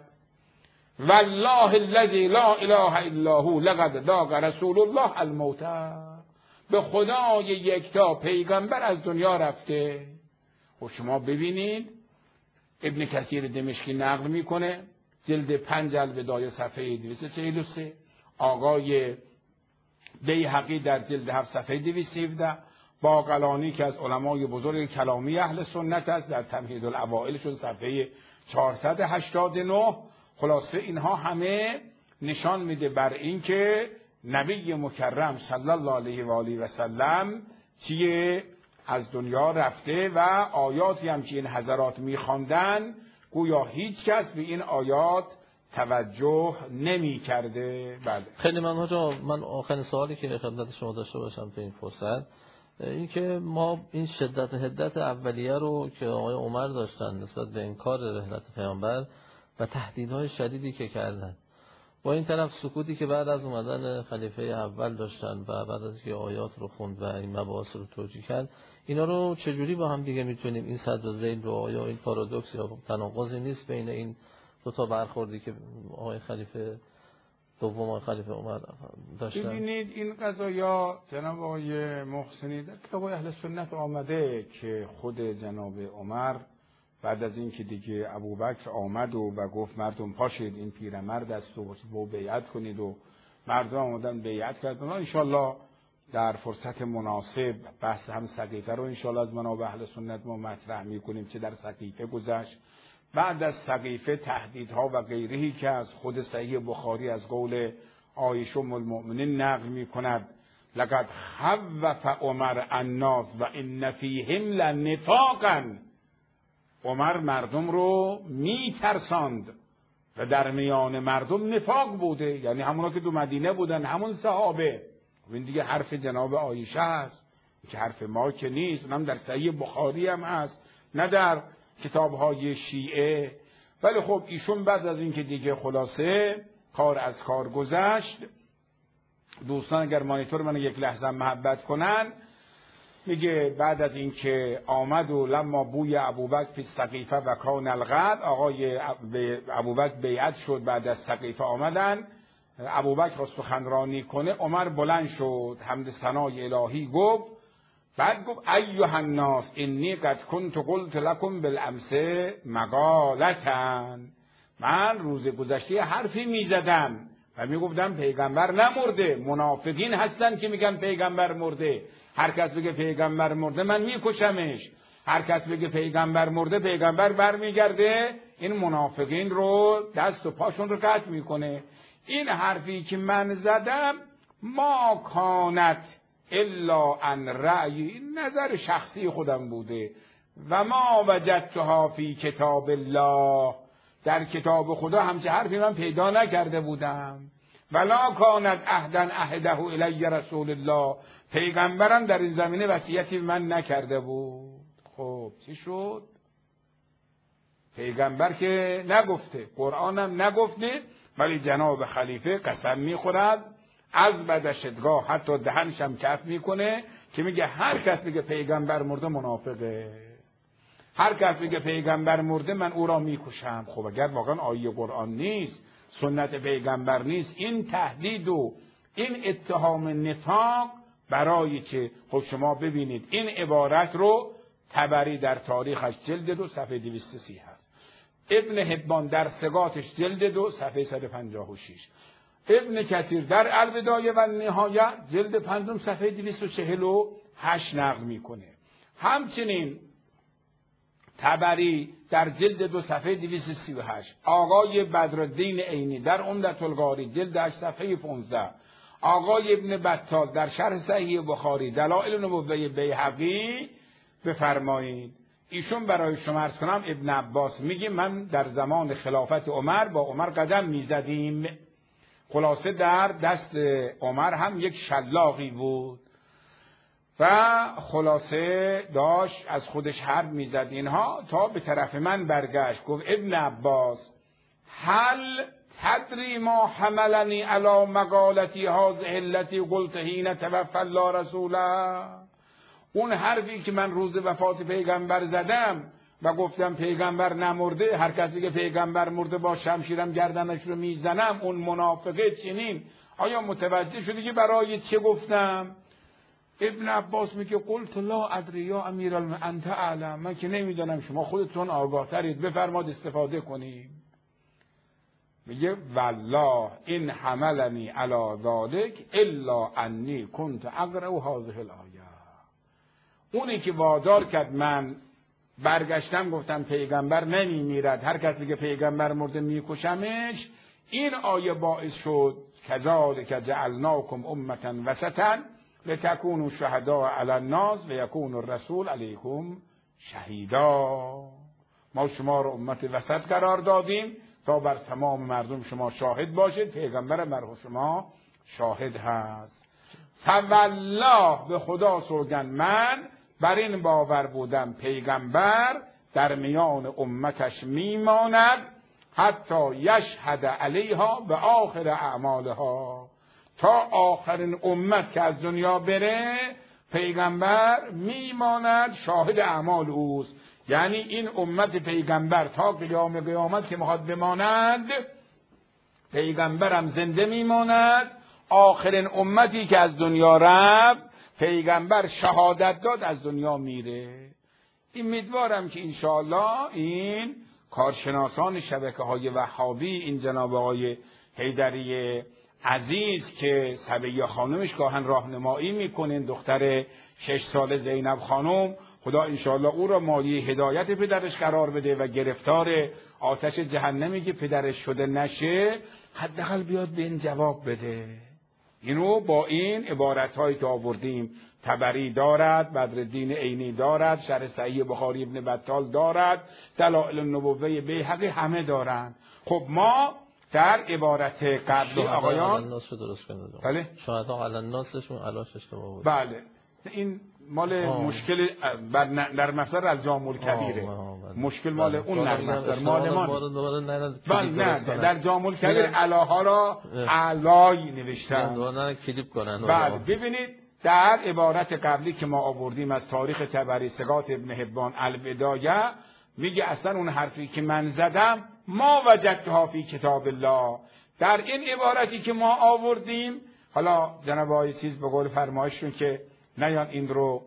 والله الذی لا اله الا هو لقد ذاق رسول الله الموت. به خدای یکتا پیغمبر از دنیا رفته. و شما ببینید ابن کثیر دمشقی نقل میکنه جلد 5 البدایه صفحه 243، آقای بیهقی در جلد 7 صفحه 217، باقلانی که از علمای بزرگ کلامی اهل سنت است در تمهید الاوائلشون صفحه 489. خلاصه اینها همه نشان میده بر این که نبی مکرم صلی الله علیه و آله و سلم چیه از دنیا رفته و آیاتی هم که این حضرات میخواندن گویا هیچ کس به این آیات توجه نمی کرده. بله. خیلی ممنون حاجا. من آخرین سوالی که خدمت شما داشته باشم تو این فرصت این که ما این شدت حدت اولیه رو که آقای عمر داشتن نسبت به انکار رحلت پیامبر و تهدیدهای شدیدی که کردن، با این طرف سکوتی که بعد از اومدن خلیفه اول داشتن و بعد از که آیات رو خوند و این مباحث رو توجیه کرد، اینا رو چجوری با هم دیگه میتونیم این صد و ذیل رو، آیا این پارادوکس یا تناقضی نیست بین این دو تا برخوردی که آقای خلیفه دوم و خلیفه عمر داشتن؟ ببینید این قضایا جناب آقای محسنی در کتاب اهل سنت آمده که خود جناب عمر بعد از این که دیگه ابوبکر آمد و گفت مردم پاشید این پیرمرد است و بیعت کنید و مردم آمدن بیعت کردن. انشالله در فرصت مناسب بحث هم سقیفه رو انشالله از منابع اهل سنت ما مطرح میکنیم چه در سقیفه گذشت. بعد از سقیفه تهدیدها و غیرهی که از خود صحیح بخاری از قول عایشه ام المؤمنین نقل میکند لقد خوف عمر الناس و ان فیهم لنفاقا. عمر مردم رو میترساند و در میان مردم نفاق بوده، یعنی همونا که دو مدینه بودن همون صحابه. این دیگه حرف جناب عایشه است که حرف ما که نیست، اونم در صحیح بخاری هم هست نه در کتاب‌های شیعه. ولی خب ایشون بعد از این که دیگه خلاصه کار از کار گذشت، دوستان اگر مانیتور من یک لحظه محبت کنن، میگه بعد از این که آمد و لما بوی ابوبکر فی السقیفه و کان الغد، آقای ابوبکر بیعت شد، بعد از سقیفه آمدن، ابوبکر را سخنرانی کنه، عمر بلند شد حمد ثنای الهی گفت، بعد گفت ایها الناس انی قد کنت قلت لکم بالامس مقالتا. من روز گذشته حرفی میزدم و میگفتم پیغمبر نمرده. منافقین هستن که میگن پیغمبر مرده. هر کس بگه پیغمبر مرده من میکشمش، هر کس بگه پیغمبر مرده پیغمبر برمیگرده، این منافقین رو دست و پاشون رو قطع میکنه. این حرفی که من زدم ما کانت الا ان رأی، نظر شخصی خودم بوده، و ما وجدتها فی کتاب الله، در کتاب خدا همچه حرفی من پیدا نکرده بودم. ولا کانت عهدا عهده الی رسول الله، پیغمبرم در این زمینه وصیتی من نکرده بود. خب چی شد؟ پیغمبر که نگفته، قرآنم نگفته، ولی جناب خلیفه قسم میخورد از بدشتگاه، حتی دهنشم کف میکنه که میگه هر کس میگه پیغمبر مرده منافقه، هر کس میگه پیغمبر مرده من او را میکشم. خب اگر واقعا آیه قرآن نیست، سنت پیغمبر نیست، این تهدید و این اتهام نفاق برای چه؟ خب شما ببینید این عبارت رو طبری در تاریخش جلد 2 صفحه 237، ابن حبان در ثقاتش جلد 2 صفحه 156، ابن کثیر در البدایه و نهایه جلد 5 صفحه 248 نقل میکنه. همچنین طبری در جلد 2 صفحه 238، آقای بدرالدین عینی در عمدة القاری جلد 8 صفحه 15، آقای ابن بطال در شرح صحیح بخاری دلائل نبوه بیهقی بفرمایید. ایشون برای شما عرض کنم ابن عباس میگه من در زمان خلافت عمر با عمر قدم میزدیم، خلاصه در دست عمر هم یک شلاقی بود و خلاصه داشت از خودش حرب میزد اینها، تا به طرف من برگشت گفت ابن عباس هل تدری ما حملنی علی مقالتی هذه التي قلت حین توفی الله رسوله، اون حرفی که من روز وفات پیغمبر زدم و گفتم پیغمبر نمرده، هر کسی که پیغمبر مرده با شمشیرم گردنش رو میزنم، اون منافقه چنین، آیا متوجه شدی که برای چه گفتم؟ ابن عباس میگه قلت لا ادری یا امیرالمؤمنین انت اعلم، من که نمیدانم، شما خودتون آگاه ترید، بفرماد استفاده کنیم. میگه والله این حملنی علی ذلک الا انی کنت اقرأ هذه الآیه، اونی که وادار کرد من برگشتم گفتم پیغمبر نمیمیرد، هر کس میگه پیغمبر مرده میکشمش، این آیه باعث شد کذالک جعلناکم امة وسطا لتکونوا شهداء علی الناس و یکون الرسول علیکم شهیدا، ما شما رو امت وسط قرار دادیم تا بر تمام مردم شما شاهد باشید، پیغمبر بر شما شاهد هست. فوالله به خدا سوگند من بر این باور بودم پیغمبر در میان امتش میماند حتی یشهد علیها به آخر اعمالها، تا آخرین امت که از دنیا بره پیغمبر میماند شاهد اعمال اوست. یعنی این امت پیغمبر تا قیامت که میخواد بماند پیغمبرم زنده میماند، آخرین امتی که از دنیا رفت پیغمبر شهادت داد از دنیا میره. امیدوارم که انشاءالله این کارشناسان شبکه‌های وهابی، این جناب آقای حیدری عزیز که سبیه خانمش گاهن راهنمایی میکنین، دختر 6 ساله زینب خانم، خدا انشاءالله او را مایه هدایت پدرش قرار بده و گرفتار آتش جهنمی که پدرش شده نشه، حداقل بیاد به این جواب بده. اینو با این عبارت‌هایی که آوردیم، طبری دارد، بدرالدین عینی دارد، شرح صحیح بخاری ابن بطال دارد، دلائل النبوه بیهقی همه دارند. خب ما در عبارت قبلی آقایان بله شهدا علی الناسشون علاش اشتباه بود. بله این مال مشکل در مفسر الجامع الکبیره، مشکل مال اون در مفسر مال ما بله نه در جامع الکبیر علاها را علای نوشتن کلیپ کنن. بله ببینید در عبارت قبلی که ما آوردیم از تاریخ طبری ثقات ابن حبان البدایه، میگه اصلا اون حرفی که من زدم ما وجدتها فی کتاب الله، در این عبارتی که ما آوردیم، حالا جناب آقای چیز به قول فرمایشون که نیان این رو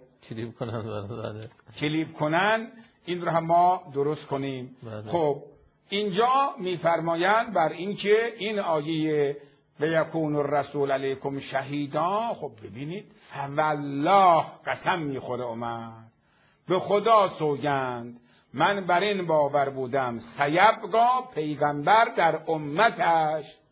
کلیپ کنن این رو هم ما درست کنیم. خب اینجا میفرمایند بر این که این آیه و یکون الرسول علیکم شهیدا، خب ببینید والله قسم میخوره عمر، به خدا سوگند من بر این باور بودم سیبقا پیغمبر در امتش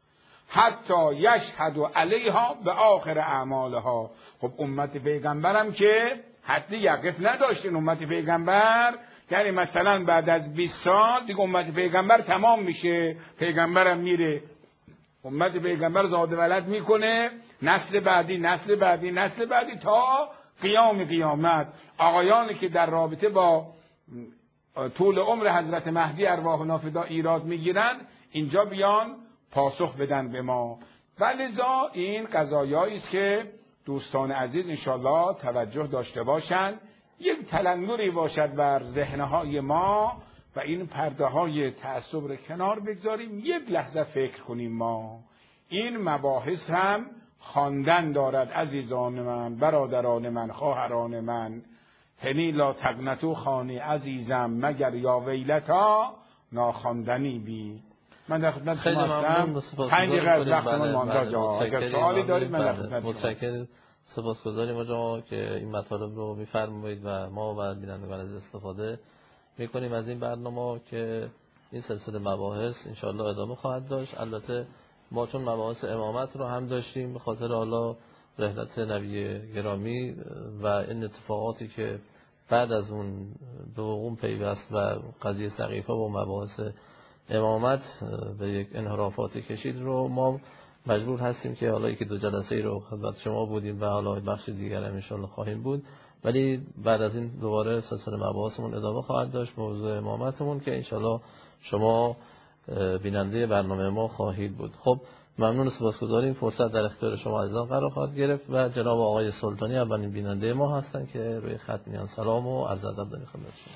حتی یشهد علیها به آخر اعمالها. خب امت پیغمبرم که حد یقف نداشتین. امت پیغمبر یعنی مثلا بعد از 20 سال دیگه امت پیغمبر تمام میشه، پیغمبرم میره، امت پیغمبر زاد ولد میکنه، نسل بعدی نسل بعدی نسل بعدی تا قیام قیامت. آقایانی که در رابطه با طول عمر حضرت مهدی ارواحنا فدا ایراد میگیرن اینجا بیان پاسخ بدن به ما. ولذا این قضایایی است که دوستان عزیز انشالله توجه داشته باشند، یک تلنگری باشد بر ذهنهای ما و این پرده های تعصب رو کنار بگذاریم، یک لحظه فکر کنیم. ما این مباحث هم خواندن دارد عزیزان من، برادران من، خواهران من. هنی لا تقنطوا خانی عزیزم مگر یا ویلتا ناخواندنی بی. من در خدمت شما هستم. 5 دقیقه از وقتمون مانده جا. اگر سوالی دارید من در خدمت شما. متشکرم. سپاسگزاریم آقا که این مطالب رو می‌فرمایید و ما و بینندگان از استفاده می‌کنیم از این برنامه که این سلسله مباحث انشاءالله ادامه خواهد داشت. البته ما چون مباحث امامت رو هم داشتیم به خاطر حالا رحلت نبی گرامی و این اتفاقاتی که بعد از اون به وقوع پیوست و قضیه سقیفه و مباحث امامت به یک انحرافاتی کشید رو ما مجبور هستیم که حالا یکی 2 جلسه ای رو خدمت شما بودیم و حالا بخش دیگر هم ان شاءالله خواهیم بود، ولی بعد از این دوباره سلسله مباحثمون ادامه خواهد داشت. موضوع امامتمون که ان شاءالله شما بیننده برنامه ما خواهید بود. خب ممنون، سپاسگزاریم. فرصت در اختیار شما عزیزان قرار خواهد گرفت و جناب آقای سلطانی اولین بیننده ما هستند که روی خط میان. سلام و عرض ادب داریم خدمت شما.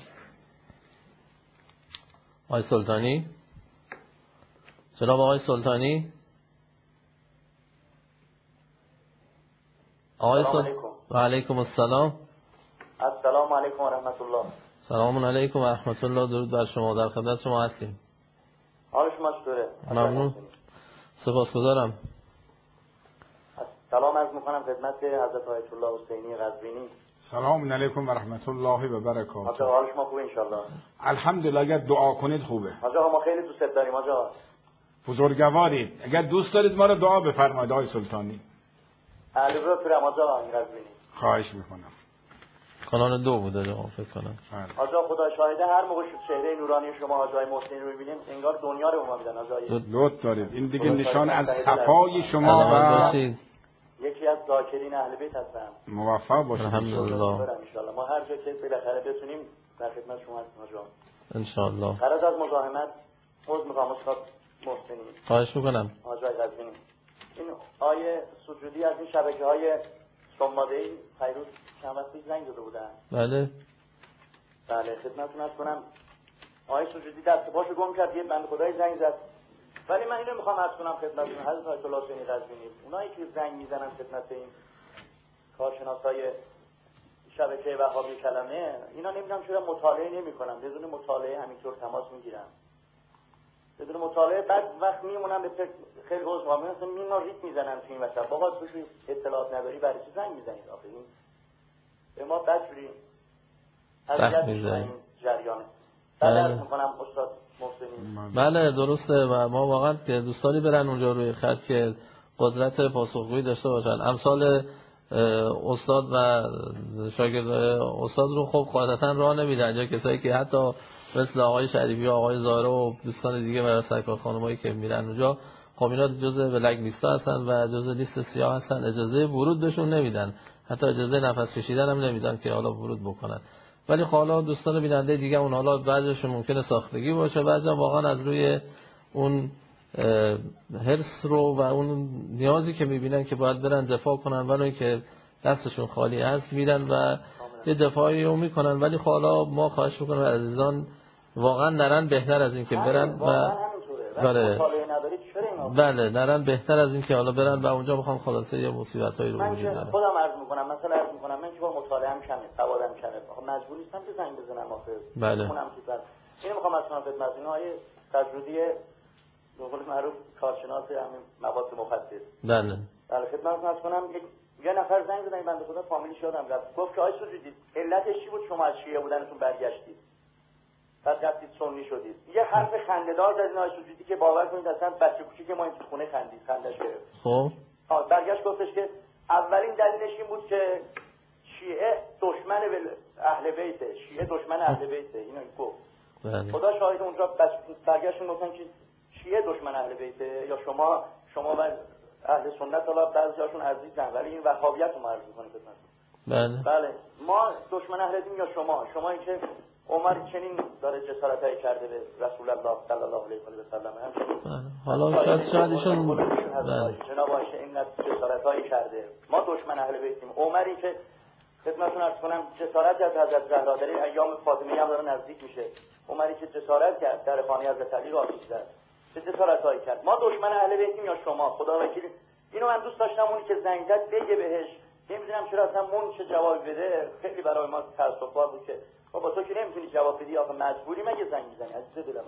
آقای سلطانی، جناب آقای سلطانی، آقای سلطانی، و علیکم السلام. السلام علیکم و رحمت الله. سلام علیکم و رحمت الله. درود بر شما، در خدمت شما هستیم. حال شما چطوره؟ ممنون، سپاسگزارم. سلام عرض میکنم خدمت حضرت آیت الله حسینی قزوینی. سلام علیکم و رحمت الله و برکاته. حال شما خوبه انشالله؟ الحمدلله. اگر دعا کنید خوبه. آقا ما خیلی دوست داریم آقا. بزرگوارید. اگر دوست دارید ما رو دعا بفرمایید آقای سلطانی. علی رو تو رمضان قزوینی. خواهش میکنم. کانال 2 بوده آقا فکر کنم. آقا خدا شاهده هر موقع چهره نورانی شما آقای محسن رو میبینیم انگار دنیا رو به ما میدن آقای. لطف دارید. این دیگه نشان از صفای شما و یکی از ذاکرین اهل بیت هستم. موفق باشید الحمدلله. ان شاء الله ما هر جا که بالاخره بتونیم در خدمت شما هستیم آقا. ان شاء الله. غرض از مزاحمت عذر میخوام استاد محسنی. خواهش میکنم. آقای قزوینی. این آیه سجودی از این شبکه‌های شماده‌ای پیروز چند وقت پیش زنگ داده بودن. بله خدمتتون عرض کنم آیه سجودی دست پاشو گم کرد، یه بنده خدای زنگ زد. ولی من اینو میخوام عرض کنم خدمتتون حضرت آیت الله حسینی قزوینی، اونایی که زنگ میزنن خدمت این کارشناسای شبکه وهابی کلمه، اینا نمیدونم چرا مطالعه نمیکنن، بدون مطالعه همینطور تماس میگیرن، بدون مطالعه بعد وقت میمونن به خیلی عذر مثلا مینا ریت میزنن تو این وسط. بابا تو اطلاعات نداری برای چی زنگ میزنید؟ آخه این به ما بچورین سخت میزنید جریانه. بله میکنم استاد محسنی. بله درسته و ما واقعا که دوستانی برن اونجا روی خط که قدرت پاسخگویی داشته باشن. امثال استاد و شاگرد استاد رو خب قاعدتا راه نمیدن، یا کسایی که حتی مثل آقای شریفی و آقای زاره و دوستان دیگه و سرکار خانمایی که میرن اونجا، خب اینا جزء بلک لیست هستن و جزء لیست سیاه هستن، اجازه ورود بهشون نمیدن، حتی اجازه نفس کشیدن هم نمیدن که حالا ورود بکنن. ولی حالا دوستان بیننده دیگه اون حالا بعضیشون ممکنه ساختگی باشه، بعضیا واقعا از روی اون حرص رو و اون نیازی که میبینن که باید برن دفاع کنن، ولی که دستشون خالی هست میرن و یه دفاعی رو میکنن. ولی حالا ما خواهش میکنم عزیزان واقعا نرن بهتر از این که برن و بله نرن بهتر از این که حالا برن و اونجا بخوام خلاصه یه مصیبتایی رو وجود داره. من خودم عرض میکنم، مثلا عرض میکنم من که با مطالعه‌ام کمه، سوادم کمه، مجبور نیستم که زنگ بزنم آخه. بله. اونم که بعد اینو میخوام اصلا خدمت اینهای تجربی به قول معروف کارشناس همین مواد مخدر. بله خدمتتون عرض کنم یه نفر زنگ زدن بنده خدا فامیلیش یادم رفت، گفت که آی سجودی علتش چی بود شما از شیعه بودنتون برگشتید؟ بعد رفتید سنی شدید. یه حرف خنده‌دار زدین آقای سجودی که باور کنید اصلا بچه کوچیک ما این خونه خندش گرفت. خب برگشت گفتش که اولین دلیلش این بود که شیعه دشمن اهل بیته، شیعه دشمن اهل بیته. اینو گفت. خدا شاهد اونجا برگشتون گفتن که شیعه دشمن اهل بیته یا شما و اهل سنت حالا بعضیاشون عزیزن ولی این وهابیت رو معرفی می‌کنه خدمتتون. بله ما دشمن اهل دین یا شما این که عمر چنین داره جسارتایی کرده به رسول الله صلی الله علیه و سلم. حالا شاید ایشون جناب عایشه این جسارتایی کرده. ما دشمن اهل بیتیم. عمری که خدمتتون عرض کنم جسارت از حضرت زهرا در ایام فاطمیه هم داره نزدیک میشه. عمری که جسارت کرد در خانه حضرت علی را آتش زد. چه جسارتایی کرد. ما دشمن اهل بیتیم یا شما؟ خدا وکیل. اینو من دوست داشتم اونی که زنگ زد بگه بهش. نمیدونم چرا اصلا مون چه جواب بده. خیلی برای ما تأسف‌بار بود که بابا تو که نمیتونی جواب بدی آخه مجبوری مگه زنگ میزنی عزیز دلم.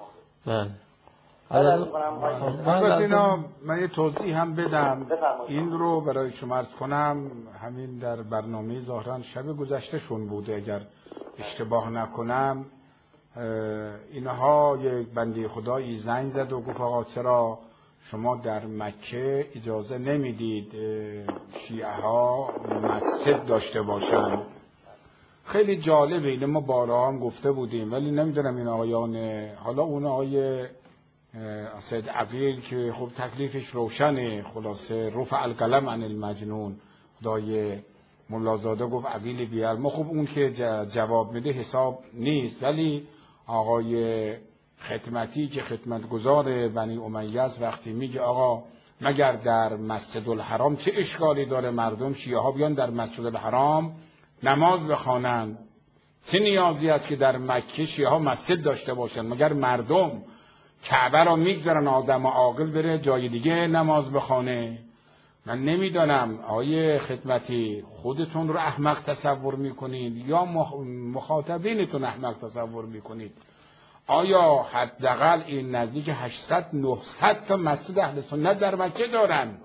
بله. من یه توضیح هم بدم. این رو برای شما عرض کنم. همین در برنامه ظاهرا شب گذشتهشون بوده اگر اشتباه نکنم. اینها یک بنده خدایی زنگ زد و گفت آقا چرا شما در مکه اجازه نمیدید شیعه ها مسجد داشته باشن؟ خیلی جالبه. اینو ما بارها هم گفته بودیم ولی نمیدونم این آقایان، حالا اون آقای سید عقیل که خب تکلیفش روشنه، خلاصه رفع القلم عن المجنون، خدای ملازاده گفت عقیل بی‌علم. خب اون که جواب میده حساب نیست. ولی آقای خدمتی که خدمتگزار بنی امیه است وقتی میگه آقا مگر در مسجد الحرام چه اشکالی داره مردم شیعه ها بیان در مسجد الحرام نماز بخوانند؟ چه نیازی است که در مکه شیعه ها مسجد داشته باشن؟ مگر مردم کعبه را میگذارن آدم عاقل بره جای دیگه نماز بخونه؟ من نمیدانم آیه خدمتی خودتون رو احمق تصور میکنید یا مخاطبینتون احمق تصور میکنید؟ آیا حداقل این نزدیک 800-900 تا مسجد اهل سنت در مکه دارن؟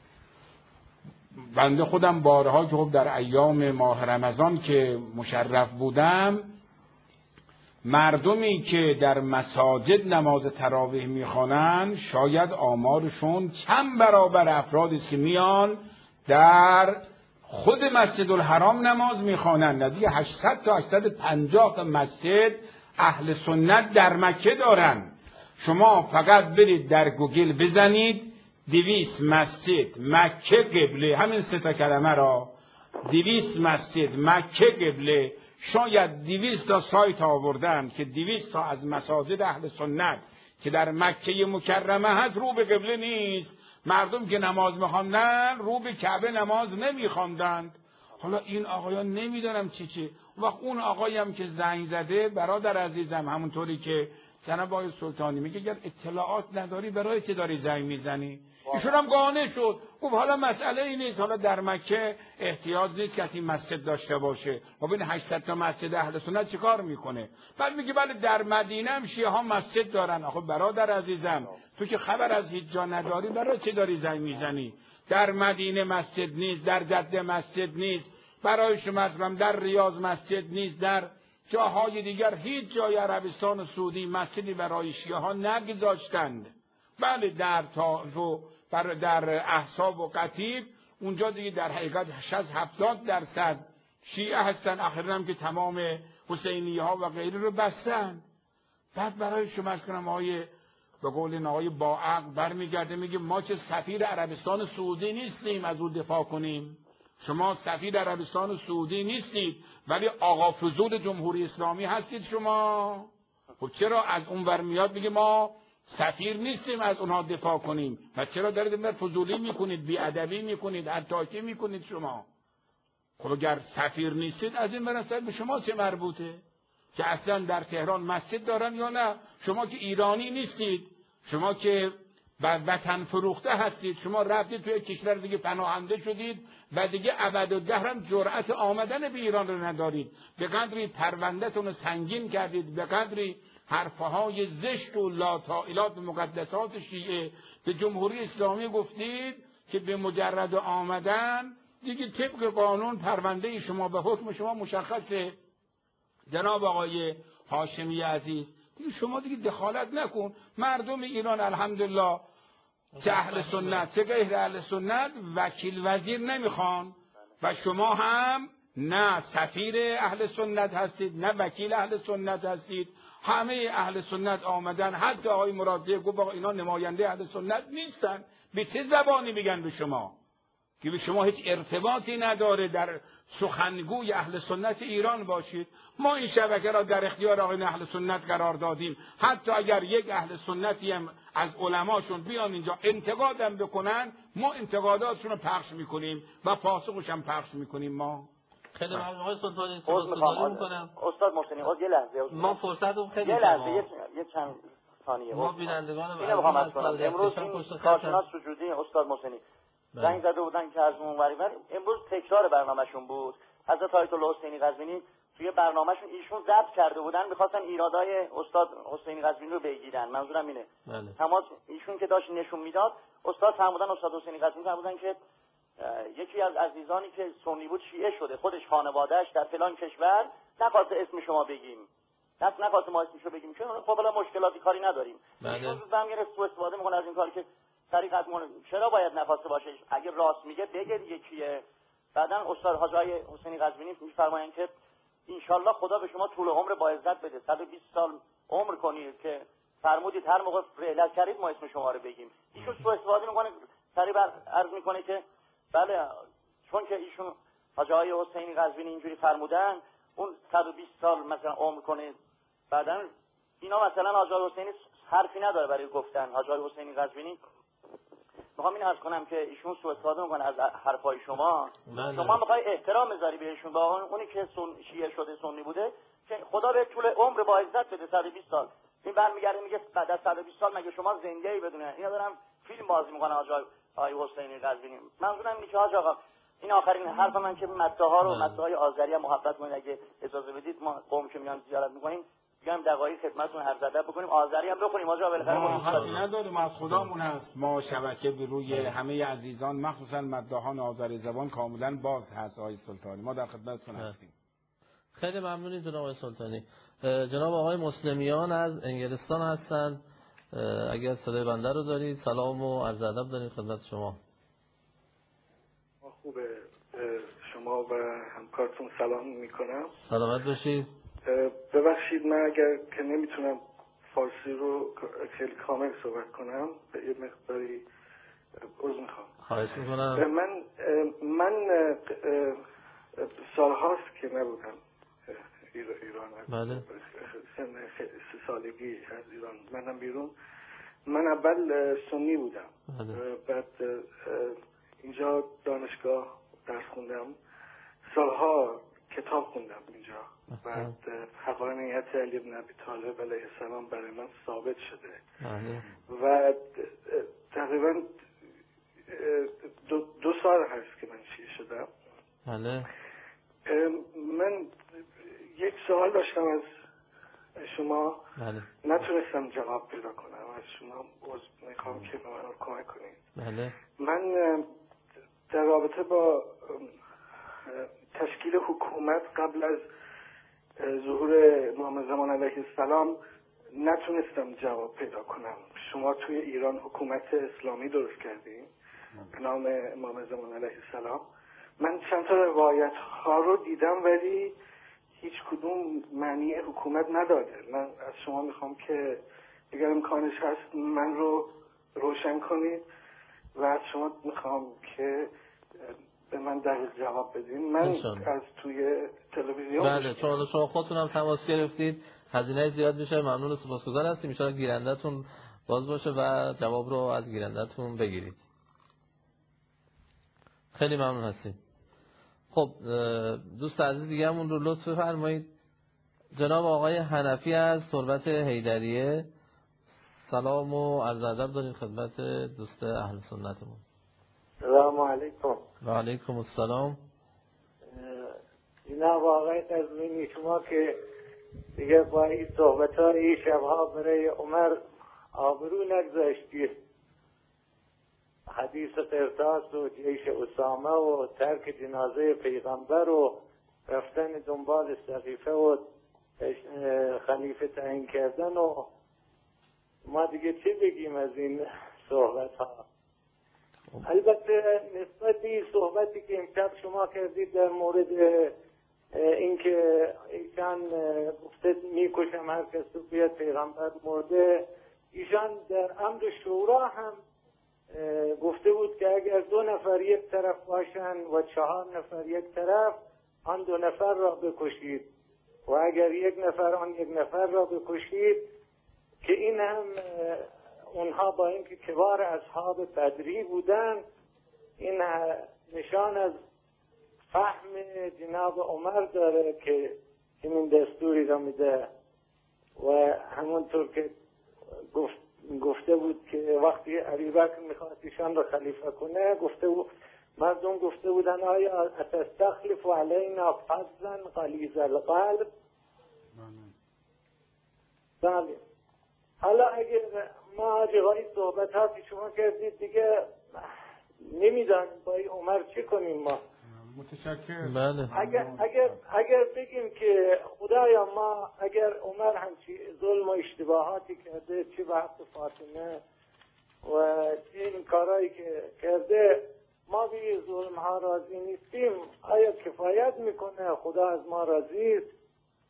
بنده خودم بارها که خب در ایام ماه رمضان که مشرف بودم، مردمی که در مساجد نماز تراویح میخوانن شاید آمارشون چند برابر افرادی است که میان در خود مسجد الحرام نماز میخوانن. نزدیک 800 تا 850 تا مسجد اهل سنت در مکه دارن. شما فقط برید در گوگل بزنید 200 مسجد مکه قبله، همین 3 کلمه را 200 مسجد مکه قبله، شاید 200 تا سایت آوردن که 200 تا از مساجد اهل سنت که در مکه مکرمه هست رو به قبله نیست. مردم که نماز میخواندن رو به کعبه نماز نمیخواندند. حالا این آقایان نمیدونم چی وقت اون آقایی هم که زنگ زده برادر عزیزم، همونطوری که جناب آقای سلطانی میگه اگر اطلاعات نداری برای چه داری زنگ میزنی؟ ایشون هم قانع شد. خب حالا مسئله این نیست، حالا در مکه احتیاج نیست کسی مسجد داشته باشه. ما ببین 800 تا مسجد اهل سنت چیکار میکنه؟ بعد میگه بله در مدینه هم شیعه ها مسجد دارن. آخه برادر عزیزم تو که خبر از هیچ جا نداری برای چه داری زنگ میزنی؟ در مدینه مسجد نیست، در جده مسجد نیست، برای شما در ریاض مسجد نیست، در جاهای دیگر هیچ جای عربستان سعودی مسجدی برای شیعه ها نگذاشتند. بله در طائف و در احساب و قطیب اونجا دیگه در حقیقت 60-70% شیعه هستن. اخیراً هم که تمام حسینیه ها و غیره رو بستن. بعد برای شما از کنم به قول این آقای با عقل برمیگرده میگه ما چه سفیر عربستان سعودی نیستیم از اون دفاع کنیم. شما سفیر عربستان سعودی نیستید ولی آقا فضول جمهوری اسلامی هستید شما. خب چرا از اون ور میاد میگه ما سفیر نیستیم از اونها دفاع کنیم؟ و چرا دارید فضولی میکنید، بیادبی میکنید، حتی میکنید شما؟ خب اگر سفیر نیستید از این برسد به شما چه مربوطه که اصلا در تهران مسجد دارن یا نه؟ شما که ایرانی نیستید، شما که وطن فروخته هستید، شما رفتید توی کشور دیگه پناهنده شدید و دیگه ابدالدهر هم جرأت آمدن به ایران رو ندارید. به قدری پروندهتون رو سنگین کردید، به قدری حرفهای زشت و لاطائلات مقدسات شیعه به جمهوری اسلامی گفتید که به مجرد آمدن دیگه طبق قانون پرونده شما به حکم شما مشخصه. جناب آقای هاشمی عزیز دیگه شما دیگه دخالت نکن. مردم ایران الحمدلله چه اهل سنت چه غیر اهل سنت وکیل وزیر نمیخوان و شما هم نه سفیر اهل سنت هستید نه وکیل اهل سنت هستید. همه اهل سنت آمدن، حتی آقای مرادی گفت آقا اینا نماینده اهل سنت نیستن. به چه زبانی میگن به شما که به شما هیچ ارتباطی نداره در سخنگوی اهل سنت ایران باشید؟ ما این شبکه را در اختیار آقای اهل سنت قرار دادیم. حتی اگر یک اهل سنتی هم از علماشون بیان اینجا انتقادم بکنن، ما انتقاداتشون رو پخش میکنیم و پاسخش هم پخش میکنیم. ما خیلی ممنون آقای سلطانی. سپاسگزاری میکنم. استاد محسنی یه لحظه ما فرصتمون خیلی یه لحظه یه چند ثانیه ما بینندگان امروز این کارشناس سجودی استاد محسنی زنگ زده بودن که از اونوری امروز تکرار برنامه‌شون بود. حضرت آیت الله حسینی قزوینی توی برنامه‌شون ایشون ضبط کرده بودن، می‌خواستن ایرادای استاد حسینی قزوینی رو بگیرن. منظورم اینه. تماس ایشون که داشت نشون میداد، استاد فرمودن استاد حسینی قزوینی فرمودن که یکی از عزیزانی که سنی بود شیعه شده، خودش خانواده‌اش در فلان کشور، نخواسته اسم شما بگیم. نخواسته ما اسمشو بگیم چون خب حالا مشکلاتی کاری نداریم. ایشون زدم گرفت سوء استفاده می‌کنه از این کاری که طریقت چرا باید نخواسته باشه؟ اگه راست میگه بگه دیگه کیه. بعدن استاد حاجی حسینی قزوینی میفرمایند که انشالله خدا به شما طول عمر با عزت بده، 120 سال عمر کنید که فرمودید هر موقع رحلت کردید ما اسم شما رو بگیم. ایشون سوء استفاده میکنه، سریع عرض میکنه که بله چون که ایشون حاجی حسینی قزوینی اینجوری فرمودن اون 120 سال مثلا عمر کنه. بعدن اینا مثلا حاجی حسینی حرفی نداره برای گفتن. حاجی حسینی قزوینی میخوام این عرض کنم که ایشون سوء استفاده میکنه از حرفای شما. شما میخوای احترام بذاری بهشون، با اونی که شیعه شده سنی بوده که خدا به طول عمر با عزت بده 120 سال. این برمیگرده میگه بعد از 120 سال مگه شما زنده ای بدونه؟ اینا دارم فیلم بازی میکنه آقای حسینی قزوینی. منظورم اینه که آقا این آخرین حرف من که مددها رو مددهای آذری محبت کنید، اگه اجازه بدید ما قوم که میان زیارت میکنیم میگم دقایق خدمتتون عرض ادب بکنیم، آذری هم بخونیم. آجا بالاخره ما حقی نداریم، از خدامون هست. ما شبکه به روی همه عزیزان مخصوصا مداحان آذری زبان کاملا باز هست. آقای سلطانی ما در خدمتتون هستیم. خیلی ممنونیم جناب آقای سلطانی. جناب آقای مسلمیان از انگلستان هستند. اگر صدای بنده رو دارید سلام و عرض ادب داریم خدمت شما. خوبه، شما و همکارتون سلام میکنم. سلامت باشید. ببخشید من اگر که نمیتونم فارسی رو خیلی کامل صحبت کنم به یه مقداری عذر میخوام. خواهش میکنم. من سالهاست که نبودم ایران. بله. سن 3 سالگی از ایران منم بیرون. من اول سنی بودم. بله. بعد اینجا دانشگاه درس خوندم، سالها کتاب خوندم اینجا. بعد حقانیت علی بن ابی طالب علیه السلام برای من ثابت شده. و تقریبا 2 سال هست که من شیعه شدم. بله. من یک سوال داشتم از شما. بله. نتونستم جواب پیدا کنم از شما. میخوام که به من کمک کنید. بله. من در رابطه با تشکیل حکومت قبل از ظهور امام زمان علیه السلام نتونستم جواب پیدا کنم. شما توی ایران حکومت اسلامی درست کردین به نام امام زمان علیه السلام. من چند تا روایت ها رو دیدم ولی هیچ کدوم معنی حکومت نداره. من از شما میخوام که اگر امکانش هست من رو روشن کنید و از شما میخوام که به من دقیق جواب بدین. من از توی تلویزیون بله چون شما خودتون هم تماس گرفتید هزینه زیاد میشه. ممنون و سپاسگزار هستیم. ان شاءالله گیرنده‌تون باز باشه و جواب رو از گیرنده‌تون بگیرید. خیلی ممنون هستیم. خب دوست عزیز دیگه‌مون رو لطف فرمایید. جناب آقای حنفی از تربت حیدریه سلام و عرض ادب داریم خدمت دوست اهل سنتمون. سلام علیکم. و علیکم السلام. جناب آقای قزوینی شما که دیگه با این صحبت‌ها این شب‌ها برای عمر آبرو نگذاشتید، حدیث قرطاس و جیش اسامه و ترک جنازه پیغمبر و رفتن دنبال سقیفه و خلیفه تعیین کردن و ما دیگه چه بگیم از این صحبت ها. البته نسبت به صحبتی که امشب شما کردید در مورد اینکه ایشان گفته میکشم هر کس رو بیاد پیغمبر مرده، ایشان در امر شورا هم گفته بود که اگر 2 نفر یک طرف باشن و 4 نفر یک طرف، آن 2 نفر را بکشید و اگر 1 نفر آن 1 نفر را بکشید، که این هم اونها با اینکه کبار اصحاب بدری بودن، این نشان از فهم جناب عمر داره که این دستوری را میده. و همونطور که گفته بود که وقتی ابوبکر میخواست ایشان را خلیفه کنه، مردم گفته بودن آیا اتستخلف علینا فظا غلیظ القلب؟ بله. حالا اگر ما جوای صحبت ها که شما کردید دیگه نمیدانیم با عمر چه کنیم ما. متشکرم. بله. اگر بگیم که خدایا ما اگر عمر همچی ظلم و اشتباهاتی کرده، چه به حق فاطمه و چه این کارهایی که کرده، ما به ظلم ها راضی نیستیم، آیا کفایت میکنه؟ خدا از ما راضی است؟